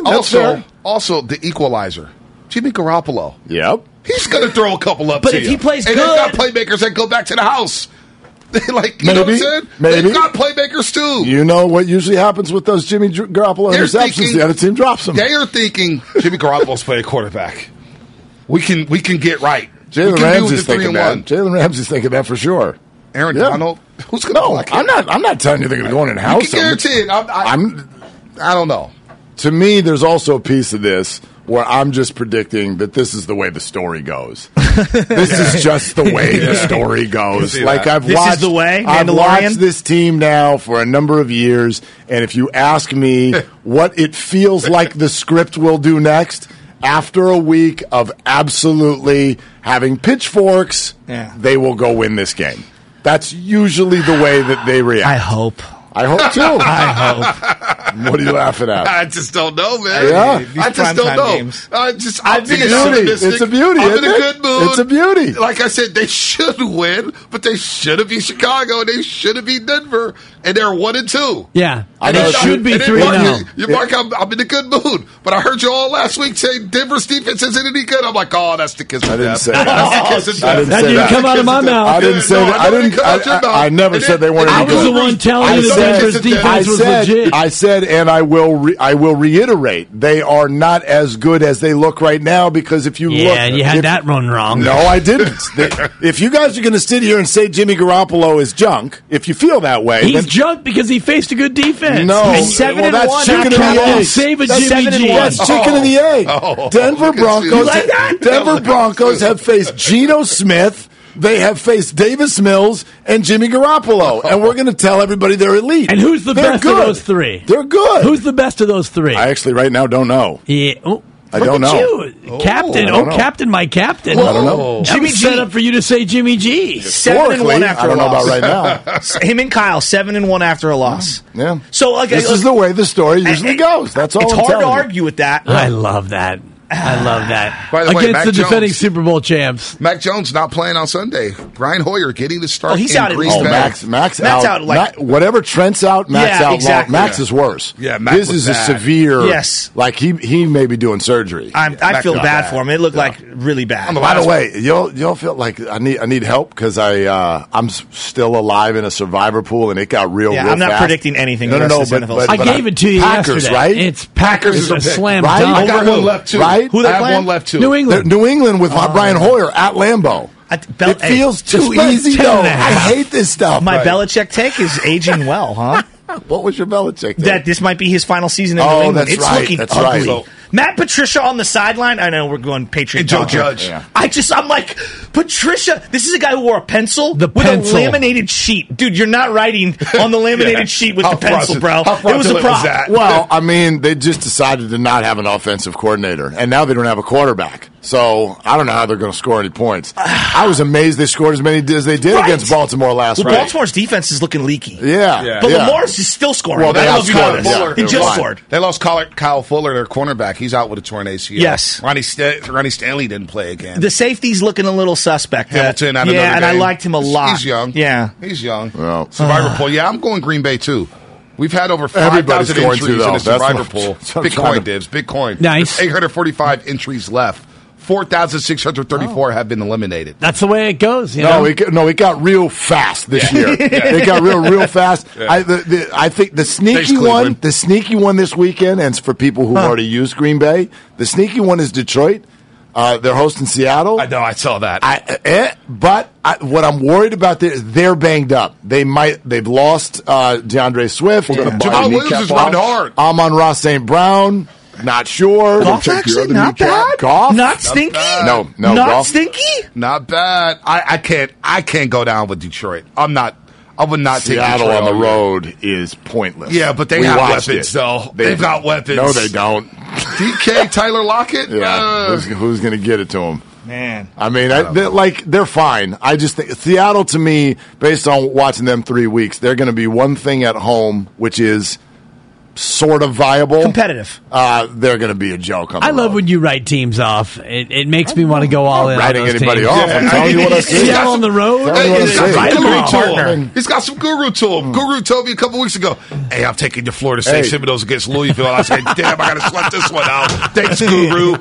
Also, the equalizer. Jimmy Garoppolo. Yep. He's going to throw a couple up But to if you. he plays and good- they've got playmakers that go back to the house. You know what I'm saying? Maybe. They've got playmakers too. You know what usually happens with those Jimmy Garoppolo interceptions? The other team drops them. They are thinking Jimmy Garoppolo's playing quarterback. We can get right. Jalen Ramsey's thinking that. Jalen Ramsey's thinking that for sure. Aaron Donald, who's going to block him? I'm not telling you they're going to go in and house You him. can guarantee it. I don't know. To me, there's also a piece of this where I'm just predicting that this is the way the story goes. This is just the way the story goes. Like I've watched this team now for a number of years, and if you ask me what it feels like the script will do next, after a week of absolutely having pitchforks, they will go win this game. That's usually the way that they react. I hope too. I hope. What are you laughing at? I just don't know, man. Yeah. I just don't know. Games. I'm being optimistic. It's a beauty. I'm in a good mood. It's a beauty. Like I said, they should win, but they should have beat Chicago and they should have beat Denver, and they're 1-2. Yeah, and they should be 3-0. Mark, I'm in a good mood, but I heard you all last week say Denver's defense isn't any good. I'm like, oh, that's the kiss of death. I didn't say that. That's the kiss of death. That didn't come out of my mouth. I didn't say that. I never said they weren't I any good. was the one telling you that Denver's defense was legit. I said, and I will reiterate, they are not as good as they look right now because if you look, you had that run wrong. wrong. No, I didn't. If you guys are going to sit here and say Jimmy Garoppolo is junk, if you feel that way, he's junk because he faced a good defense. No, and 7-1. That's chicken and the egg. Save a Jimmy G. That's chicken and the egg. Denver Broncos. Denver Broncos have faced Geno Smith. They have faced Davis Mills and Jimmy Garoppolo, and we're going to tell everybody they're elite. And who's the best of those three? They're good. Who's the best of those three? I actually right now don't know. Yeah. I don't know. You. Captain. Captain, my captain. I don't know. Jimmy G. Set up for you to say Jimmy G. 7-1 after a loss. I don't know about right now. Him and Kyle, 7-1 after a loss. Yeah. So this is the way the story usually goes. That's all. It's I'm hard to telling you. argue with that. I love that. I love that. By the way, Against Mac the defending Jones. Super Bowl champs. Mac Jones not playing on Sunday. Brian Hoyer getting the start. He's in out at Green least. Bay. Max out. Like, whatever Trent's out, Max out. Exactly. Max is worse. Yeah, Mac His was is bad. a severe. Yes. Like he may be doing surgery. I feel bad for him. It looked like really bad. By the way, you'll feel like I need help because I'm still alive in a survivor pool and it got real. Yeah, real I'm not fast. predicting anything. No, but I gave it to you Packers, yesterday. right? It's Packers a slam right? dunk. I got one left too. Right? Who they I have playing? one left too. New England. New England with Brian Hoyer at Lambeau. It feels too easy, though. I hate this stuff. My Belichick take is aging well, huh? What was your Belichick take? That this might be his final season in New England. That's It's right. looking That's ugly. right. So- Matt Patricia on the sideline. I know we're going Patriot. And Joe talk here. Judge. Yeah. I'm like, Patricia, this is a guy who wore a pencil The with pencil. a laminated sheet. Dude, you're not writing on the laminated sheet with How the pencil, fraudulent- bro. how It was a fraudulent was prop. that? Well, I mean, they just decided to not have an offensive coordinator, and now they don't have a quarterback. So I don't know how they're going to score any points. I was amazed they scored as many as they did against Baltimore last week. Baltimore's defense is looking leaky. Yeah. But Lamar's is still scoring. Well, they I don't know if you outscored noticed. him. Yeah, He they're just fine. scored. They lost Kyle Fuller, their cornerback. He's out with a torn ACL. Yes. Ronnie Stanley didn't play again. The safety's looking a little suspect. Hamilton out yeah, another and I game. liked him a lot. He's young. Yeah. He's young. Well, Survivor pool. Yeah, I'm going Green Bay too. We've had over Everybody's 5,000 going to, entries though. in the That's Survivor what- pool. that's what I'm Big trying coin, to- Dibs. Big coin. Nice. There's 845 entries left. 4,634 have been eliminated. That's the way it goes. You know? It got real fast this year. It got real fast. Yeah. I think the sneaky one, this weekend, and it's for people who already used Green Bay. The sneaky one is Detroit. They're hosting Seattle. I know. I saw that. But what I'm worried about is they're banged up. They've lost DeAndre Swift. Jamal Williams is running hard. Amon-Ra St. Brown. Not sure. Goff's actually not bad. Goff? Not stinky. No. Not Goff. stinky. Not bad. I can't go down with Detroit. I would not take Seattle Detroit on the all year. road is pointless. Yeah, but they We have watched weapons, it. though. They've got weapons. No, they don't. DK, Tyler Lockett? Yeah, who's going to get it to them? Man. I mean, they're fine. I just think Seattle, to me, based on watching them 3 weeks, they're going to be one thing at home, which is sort of viable. Competitive. They're going to be a joke on the I love road. when you write teams off. It makes me want to go all in. writing on those anybody teams. off. I'm telling you what I see. Seattle on the road. Tell me what I He's got see. some Write 'em guru off. to him. He's got some guru to him. Guru told me a couple weeks ago, hey, I'm taking you Florida State Seminoles against Louisville. I said, damn, I got to sweat this one out. Thanks, Guru.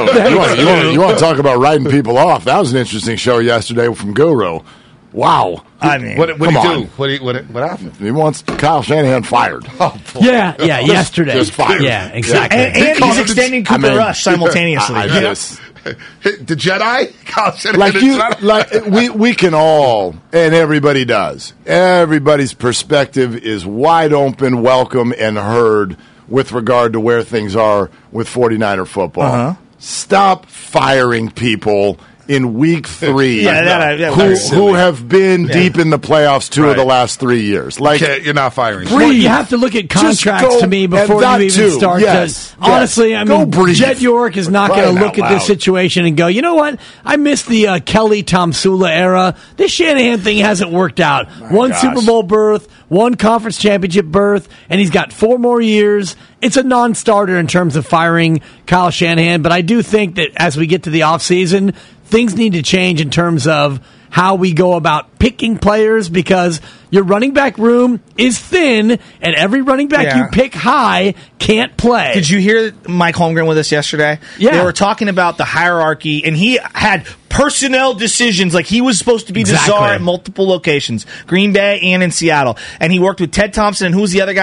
You want to talk about writing people off? That was an interesting show yesterday from Guru. Wow. I mean, What did Come he on. do? What happened? He wants Kyle Shanahan fired. Oh, boy. Yeah, yesterday. just fired. Yeah, exactly. And he's extending Cooper Rush simultaneously. I just The Jedi? Kyle Shanahan, like the you, Jedi? we can all, and everybody does. Everybody's perspective is wide open, welcome, and heard with regard to where things are with 49er football. Uh-huh. Stop firing people in week 3 who have been deep in the playoffs 2 of the last 3 years. Like, You're not firing. Well, you have to look at contracts to me before you even start. Honestly, I mean, Jed York is not going to look at this situation and go, you know what? I missed the Kelly Tomsula era. This Shanahan thing hasn't worked out. One Super Bowl berth, one conference championship berth, and he's got 4 more years. It's a non-starter in terms of firing Kyle Shanahan, but I do think that as we get to the offseason, things need to change in terms of how we go about picking players because your running back room is thin and every running back you pick high can't play. Did you hear Mike Holmgren with us yesterday? Yeah. They were talking about the hierarchy, and he had personnel decisions. Like, he was supposed to be the czar at multiple locations, Green Bay and in Seattle. And he worked with Ted Thompson, and who's the other guy?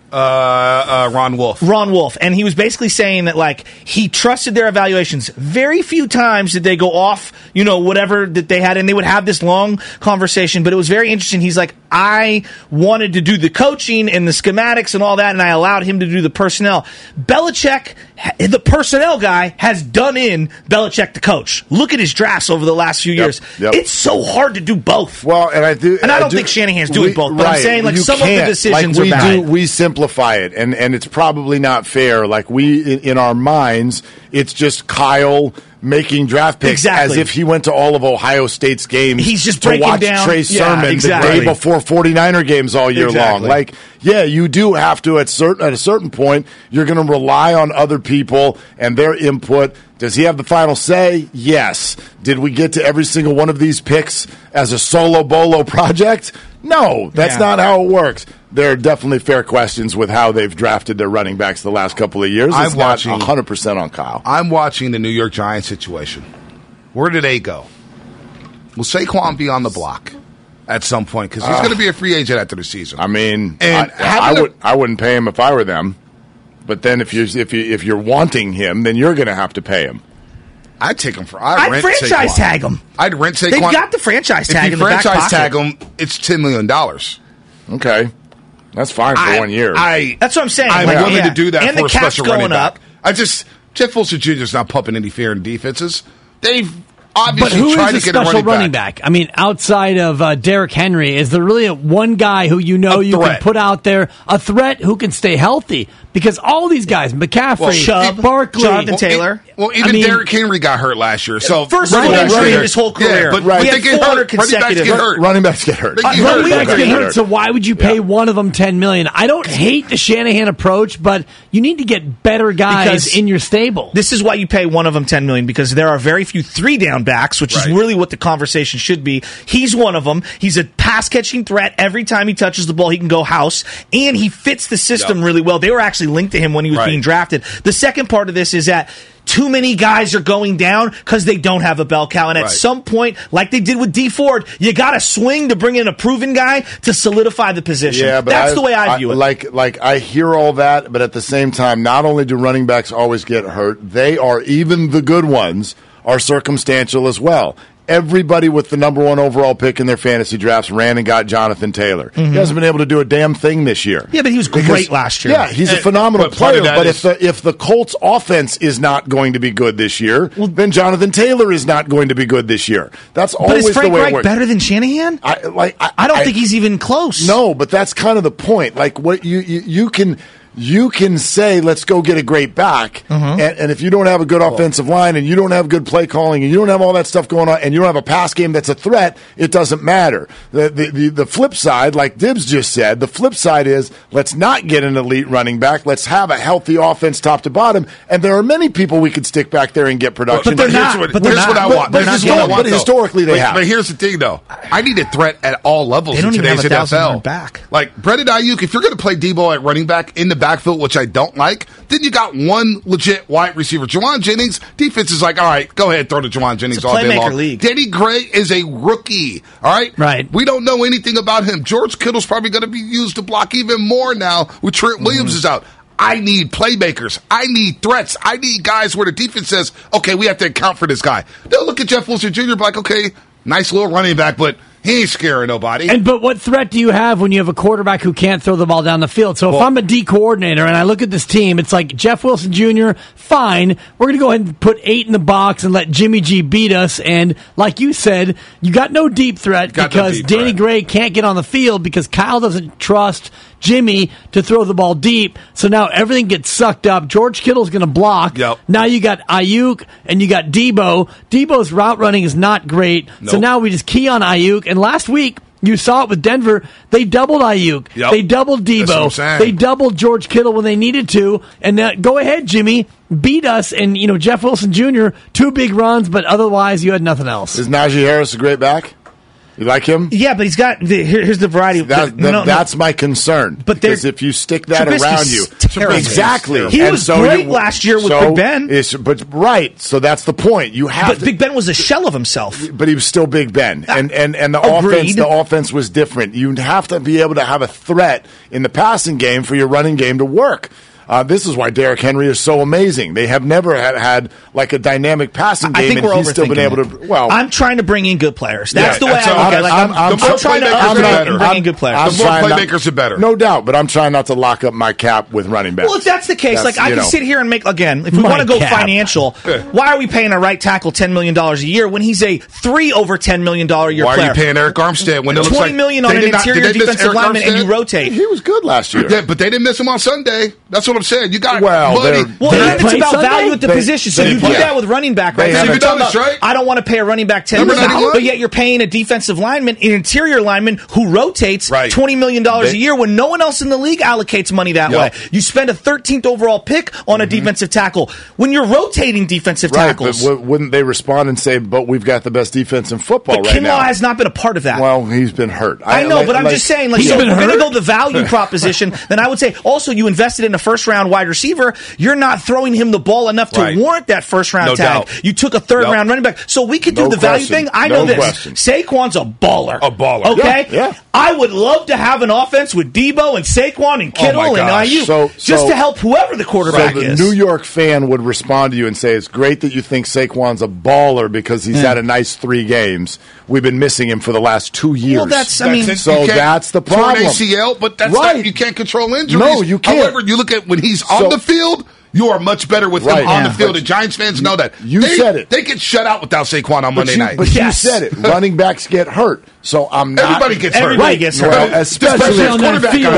Ron Wolf. And he was basically saying that, like, he trusted their evaluations. Very few times did they go off, whatever that they had, and they would have this long conversation, but it was very interesting. He's like, I wanted to do the coaching and the schematics and all that, and I allowed him to do the personnel. Belichick, the personnel guy, has done in Belichick the coach. Look at his drafts over the last few years. It's so hard to do both. Well, and I don't think Shanahan's doing both, but I'm saying, like, some of the decisions are bad. We simplify it, and it's probably not fair. Like, in our minds, it's just Kyle making draft picks as if he went to all of Ohio State's games. He's just to watch Trey Sermon the day before 49er games all year long. Like, you do have to at a certain point, you're going to rely on other people and their input. Does he have the final say? Yes. Did we get to every single one of these picks as a solo bolo project? No, that's not how it works. There are definitely fair questions with how they've drafted their running backs the last couple of years. It's not 100% on Kyle. I'm watching the New York Giants situation. Where do they go? Will Saquon be on the block at some point? Because he's going to be a free agent after the season. I mean, I wouldn't pay him if I were them. But then if you're wanting him, then you're going to have to pay him. I'd take him for. I'd franchise Saquon. tag him. I'd rent Saquon. They've got the franchise tag in the back If pocket. you franchise tag him, it's $10 million. Okay. That's fine for 1 year. That's what I'm saying. I'm willing to do that and for the a special running back. up. Jeff Wilson Jr. is not pumping any fear in defenses. They've But obviously who tried is to a get a special running back? I mean, outside of Derrick Henry, is there really one guy who you can put out there, a threat who can stay healthy? Because all these guys, McCaffrey, Barkley, Jonathan Taylor. Even Derrick Henry got hurt last year. So first of all, his whole career. But he they get hurt. Running backs get hurt. Running backs get hurt. So why would you pay one of them $10 million? I don't hate the Shanahan approach, but you need to get better guys in your stable. This is why you pay one of them $10 million, because there are very few 3-down backs, which is really what the conversation should be. He's one of them. He's a pass-catching threat. Every time he touches the ball, he can go house, and he fits the system really well. They were actually linked to him when he was being drafted. The second part of this is that too many guys are going down because they don't have a bell cow. And at some point, like they did with D Ford, you got to swing to bring in a proven guy to solidify the position. Yeah, but that's the way I view it. Like I hear all that, but at the same time, not only do running backs always get hurt, they are, even the good ones, are circumstantial as well. Everybody with the number 1 overall pick in their fantasy drafts ran and got Jonathan Taylor. He hasn't been able to do a damn thing this year. Yeah, but he was great last year. Yeah, he's a phenomenal player. But if the Colts' offense is not going to be good this year, then Jonathan Taylor is not going to be good this year. That's always the way it works. But is Frank Reich better than Shanahan? I don't think he's even close. No, but that's kind of the point. Like, what you can say, let's go get a great back, and if you don't have a good offensive line, and you don't have good play calling, and you don't have all that stuff going on, and you don't have a pass game that's a threat, it doesn't matter. The flip side, like Dibbs just said, the flip side is, let's not get an elite running back. Let's have a healthy offense top to bottom, and there are many people we could stick back there and get production. But here's what I want. But historically they have. But here's the thing, though. I need a threat at all levels in today's NFL. Back. Like, Brendan Ayuk, if you're going to play Debo at running back in the backfield, which I don't like, then you got one legit wide receiver. Juwan Jennings, defense is like, all right, go ahead, throw to Juwan Jennings all day long. League. Danny Gray is a rookie, all right? Right. We don't know anything about him. George Kittle's probably going to be used to block even more now with Trent Williams is out. I need playmakers. I need threats. I need guys where the defense says, okay, we have to account for this guy. They'll look at Jeff Wilson Jr. and be like, okay, nice little running back, but he ain't scaring nobody. But what threat do you have when you have a quarterback who can't throw the ball down the field? So if I'm a D coordinator and I look at this team, it's like Jeff Wilson Jr., fine, we're going to go ahead and put 8 in the box and let Jimmy G beat us. And like you said, you got no deep threat because Danny Gray can't get on the field because Kyle doesn't trust Jimmy to throw the ball deep. So now everything gets sucked up. George Kittle's going to block. Now you got Ayuk and you got Debo. Debo's route running is not great. So now we just key on Ayuk. And last week, you saw it with Denver. They doubled Ayuk. They doubled Debo. They doubled George Kittle when they needed to. And go ahead, Jimmy. Beat us. And, Jeff Wilson Jr., 2 big runs, but otherwise you had nothing else. Is Najee Harris a great back? You like him? Yeah, but he's got here's the variety. That's my concern. But because if you stick that around you, terrible. Exactly. He was great last year with Big Ben. So that's the point. You have. But Big Ben was a shell of himself. But he was still Big Ben, and the offense was different. You have to be able to have a threat in the passing game for your running game to work. This is why Derrick Henry is so amazing. They have never had like a dynamic passing game, I think and he's still been able to. Well, I'm trying to bring in good players. That's the way I look at it. Like, I'm trying to bring in good players. The more playmakers, the better. No doubt, but I'm trying not to lock up my cap with running backs. Well, if that's the case, I can sit here and make, again, if we want to go financial, why are we paying a right tackle $10 million a year when he's a over $10 million a year player? Why are you paying Eric Armstead when it looks like $20 million on an interior defensive lineman and you rotate? He was good last year. Yeah, but they didn't miss him on Sunday. That's what I'm saying. You got and it's about value at the position. So you do that with running back, right? I don't want to pay a running back $10 million, but yet you're paying a defensive lineman, an interior lineman who rotates $20 million a year when no one else in the league allocates money that way. You spend a 13th overall pick on a defensive tackle when you're rotating defensive tackles. But wouldn't they respond and say, "But we've got the best defense in football right now"? Kinlaw has not been a part of that. Well, he's been hurt. I know, but I'm just saying, if we're going to go the value proposition, then I would say also you invested in a first-round wide receiver. You're not throwing him the ball enough to warrant that first-round tag. You took a third-round running back. So we could do the value thing. I know this. Saquon's a baller. Okay? Yeah. I would love to have an offense with Debo and Saquon and Kittle and IU just to help whoever the quarterback is. So the New York fan would respond to you and say, it's great that you think Saquon's a baller because he's had a nice 3 games. We've been missing him for the last 2 years. Well, that's the problem. ACL, but that's not, you can't control injuries. No, you can't. However, you look at when he's on the field, you are much better with him on the field. And Giants fans know that. You said it. They get shut out without Saquon on Monday night. But you said it. Running backs get hurt. So I'm not. Everybody gets hurt. Everybody gets hurt. Well, especially on that field.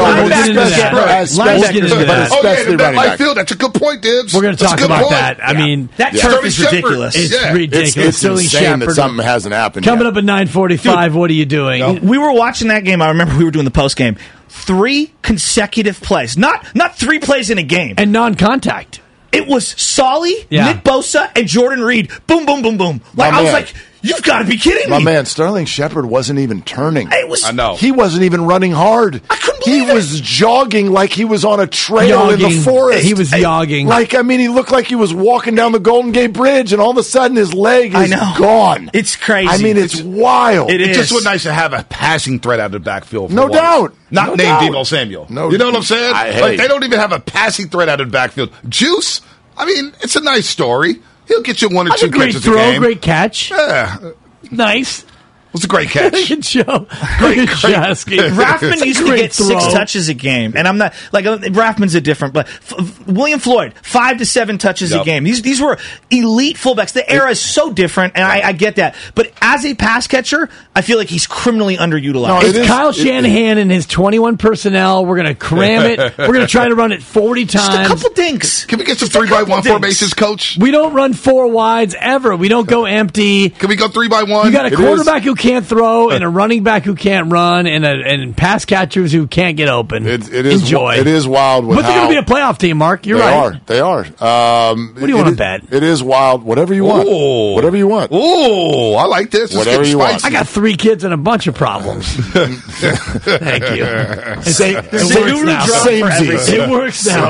Especially running back. That's a good point, Dibs. We're going to talk about that. I mean, that turf is ridiculous. It's ridiculous. It's insane that something hasn't happened Coming up at 9:45, what are you doing? We were watching that game. I remember we were doing the post game. 3 consecutive plays. Not 3 plays in a game. And non-contact. It was Solly, Nick Bosa, and Jordan Reed. Boom, boom, boom, boom. I was like, you've got to be kidding me. My man, Sterling Shepard wasn't even turning. I know. He wasn't even running hard. I couldn't believe He was jogging like he was on a trail in the forest. He was jogging. He looked like he was walking down the Golden Gate Bridge, and all of a sudden his leg is gone. It's crazy. I mean, it's wild. It just was nice to have a passing threat out of the backfield. No doubt. Not named Deebo Samuel. No, you know what I'm saying? They don't even have a passing threat out of the backfield. Juice, I mean, it's a nice story. He'll get you 1 or 2 catches a game. Great catch. Yeah. Nice. It was a great catch. Good show. Great. Raffman used to get 6 touches a game, and I'm not Raffman's a different. But William Floyd 5 to 7 touches a game. These were elite fullbacks. The era is so different, and I get that. But as a pass catcher, I feel like he's criminally underutilized. It's Kyle Shanahan and his 21 personnel. We're going to cram it. We're going to try to run it 40 times. Just a couple dinks. Can we get some 3x1 formations, Coach? We don't run 4 wides ever. We don't go empty. Can we go 3x1? You got a quarterback who can't throw and a running back who can't run and pass catchers who can't get open. Enjoy. It is wild. But they're going to be a playoff team, Mark. You're right. They are. What do you want to bet? It is wild. Whatever you want. Whatever you want. Oh, I like this. Whatever you want. I got 3 kids and a bunch of problems. Thank you. It works now.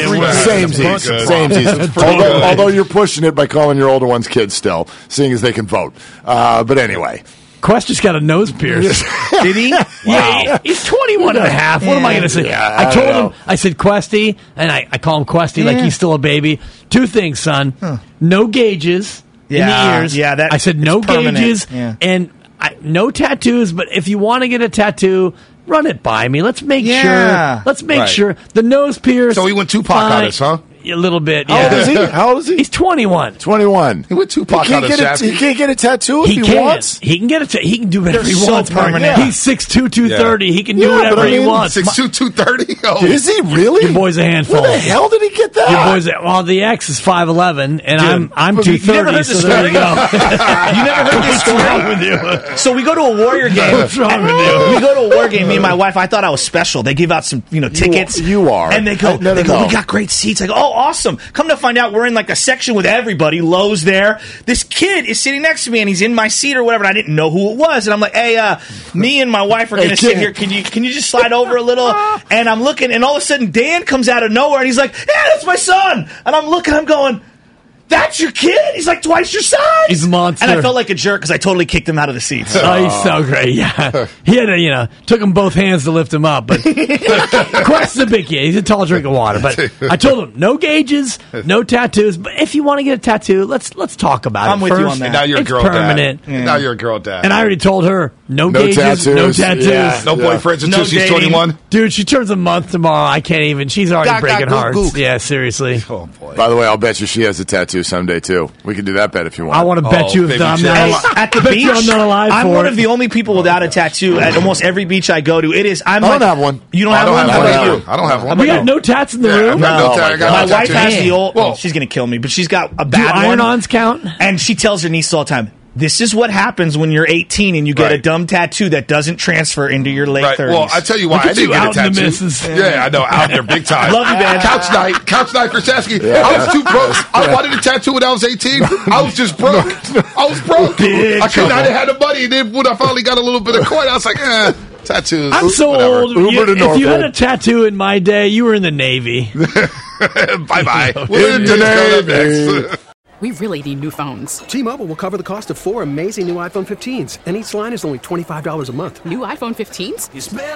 Samesies. Although you're pushing it by calling your older ones kids still, seeing as they can vote. But anyway. Quest just got a nose pierce. Did he? Yeah, he's 21 and a half. What am I going to say? Yeah, I told him, I said, Questy, and I call him Questy like he's still a baby. 2 things, son. No gauges in the ears. Yeah, I said no gauges and no tattoos, but if you want to get a tattoo, run it by me. Let's make sure. Let's make sure. The nose pierce. So he went Tupac on us, huh? A little bit, How old is he? How old is he? He's 21. 21. He went Tupac on us, He can't get a tattoo if he wants? He can get he can do whatever he wants. Permanent. He's 6'2", 230. He can do whatever he wants. 6'2", 230? Oh. Is he really? Your boy's a handful. Where the hell did he get that? Your boy's the ex is 5'11", and I'm 230. So there you go. You never heard this story? What's wrong with you? So we go to a Warrior game. What's wrong with you? We go to a Warrior game. Me and my wife. I thought I was special. They give out some tickets. You are. And they go. We got great seats. I go. awesome. Come to find out, we're in like a section with everybody. Lowe's there. This kid is sitting next to me, and he's in my seat or whatever, and I didn't know who it was. And I'm like, hey, me and my wife are going to sit here. Can you just slide over a little? And I'm looking, and all of a sudden, Dan comes out of nowhere, and he's like, yeah, that's my son. And I'm looking, I'm going, that's your kid? He's like twice your size. He's a monster. And I felt like a jerk because I totally kicked him out of the seats. Oh, he's so great. Yeah. He had to, took him both hands to lift him up. But Quest's a big kid. He's a tall drink of water. But I told him, no gauges, no tattoos. But if you want to get a tattoo, let's talk about it. I'm with first. you on that. And now you're It's a girl permanent. dad. Yeah. Now you're a girl dad. And I already told her, no gauges, no tattoos. Yeah. No boyfriends until she's 21. Dude, she turns a month tomorrow. I can't even. She's already breaking hearts. Yeah, seriously. Oh, boy. By the way, I'll bet you she has a tattoo someday, too. We can do that bet if you want. I want to bet you if I'm not at the bet beach. you I'm not alive I'm for one it. of the only people without a tattoo at almost every beach I go to. It is. I don't have one. You don't I have don't one? have How one about either. you? I don't have one. We got no tats in the Yeah, room. I've got no tat- I got My no wife tattoo. has the old. Well, she's gonna kill me, but she's got a Do bad one. iron-ons count? And she tells her niece all the time, this is what happens when you're 18 and you get a dumb tattoo that doesn't transfer into your late 30s. Well, I tell you why. I didn't get a tattoo. Yeah, I know. Out there big time. Love you, man. Couch night for Sasky. Yeah. I was too broke. I wanted a tattoo when I was 18. I was just broke. I was broke. I couldn't. I didn't have the money. And then when I finally got a little bit of coin, I was like, tattoos. I'm so whatever. old. If you had a tattoo in my day, you were in the Navy. Bye-bye. In the Navy. We really need new phones. T-Mobile will cover the cost of 4 amazing new iPhone 15s, and each line is only $25 a month. New iPhone 15s?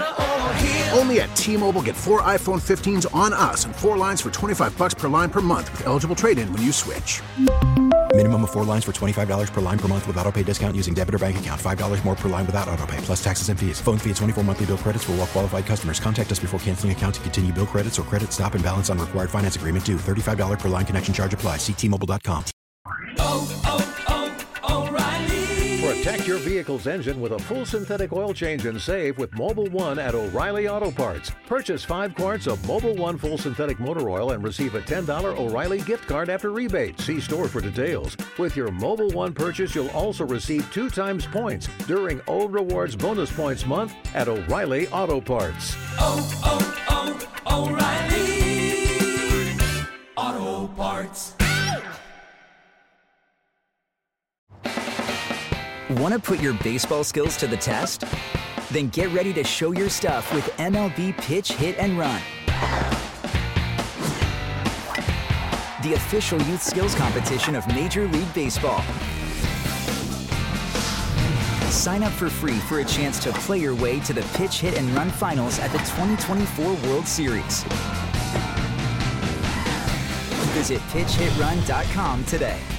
Only at T-Mobile, get 4 iPhone 15s on us and 4 lines for $25 per line per month with eligible trade-in when you switch. Minimum of 4 lines for $25 per line per month with autopay discount using debit or bank account. $5 more per line without autopay, plus taxes and fees. Phone fee at 24 monthly bill credits for well-qualified customers. Contact us before canceling account to continue bill credits or credit stop and balance on required finance agreement due. $35 per line connection charge applies. See T-Mobile.com. Protect your vehicle's engine with a full synthetic oil change and save with Mobile One at O'Reilly Auto Parts. Purchase 5 quarts of Mobile One full synthetic motor oil and receive a $10 O'Reilly gift card after rebate. See store for details. With your Mobile One purchase, you'll also receive 2 times points during O Rewards Bonus Points Month at O'Reilly Auto Parts. O'Reilly Auto Parts. Want to put your baseball skills to the test? Then get ready to show your stuff with MLB Pitch Hit and Run, the official youth skills competition of Major League Baseball. Sign up for free for a chance to play your way to the Pitch Hit and Run Finals at the 2024 World Series. Visit PitchHitRun.com today.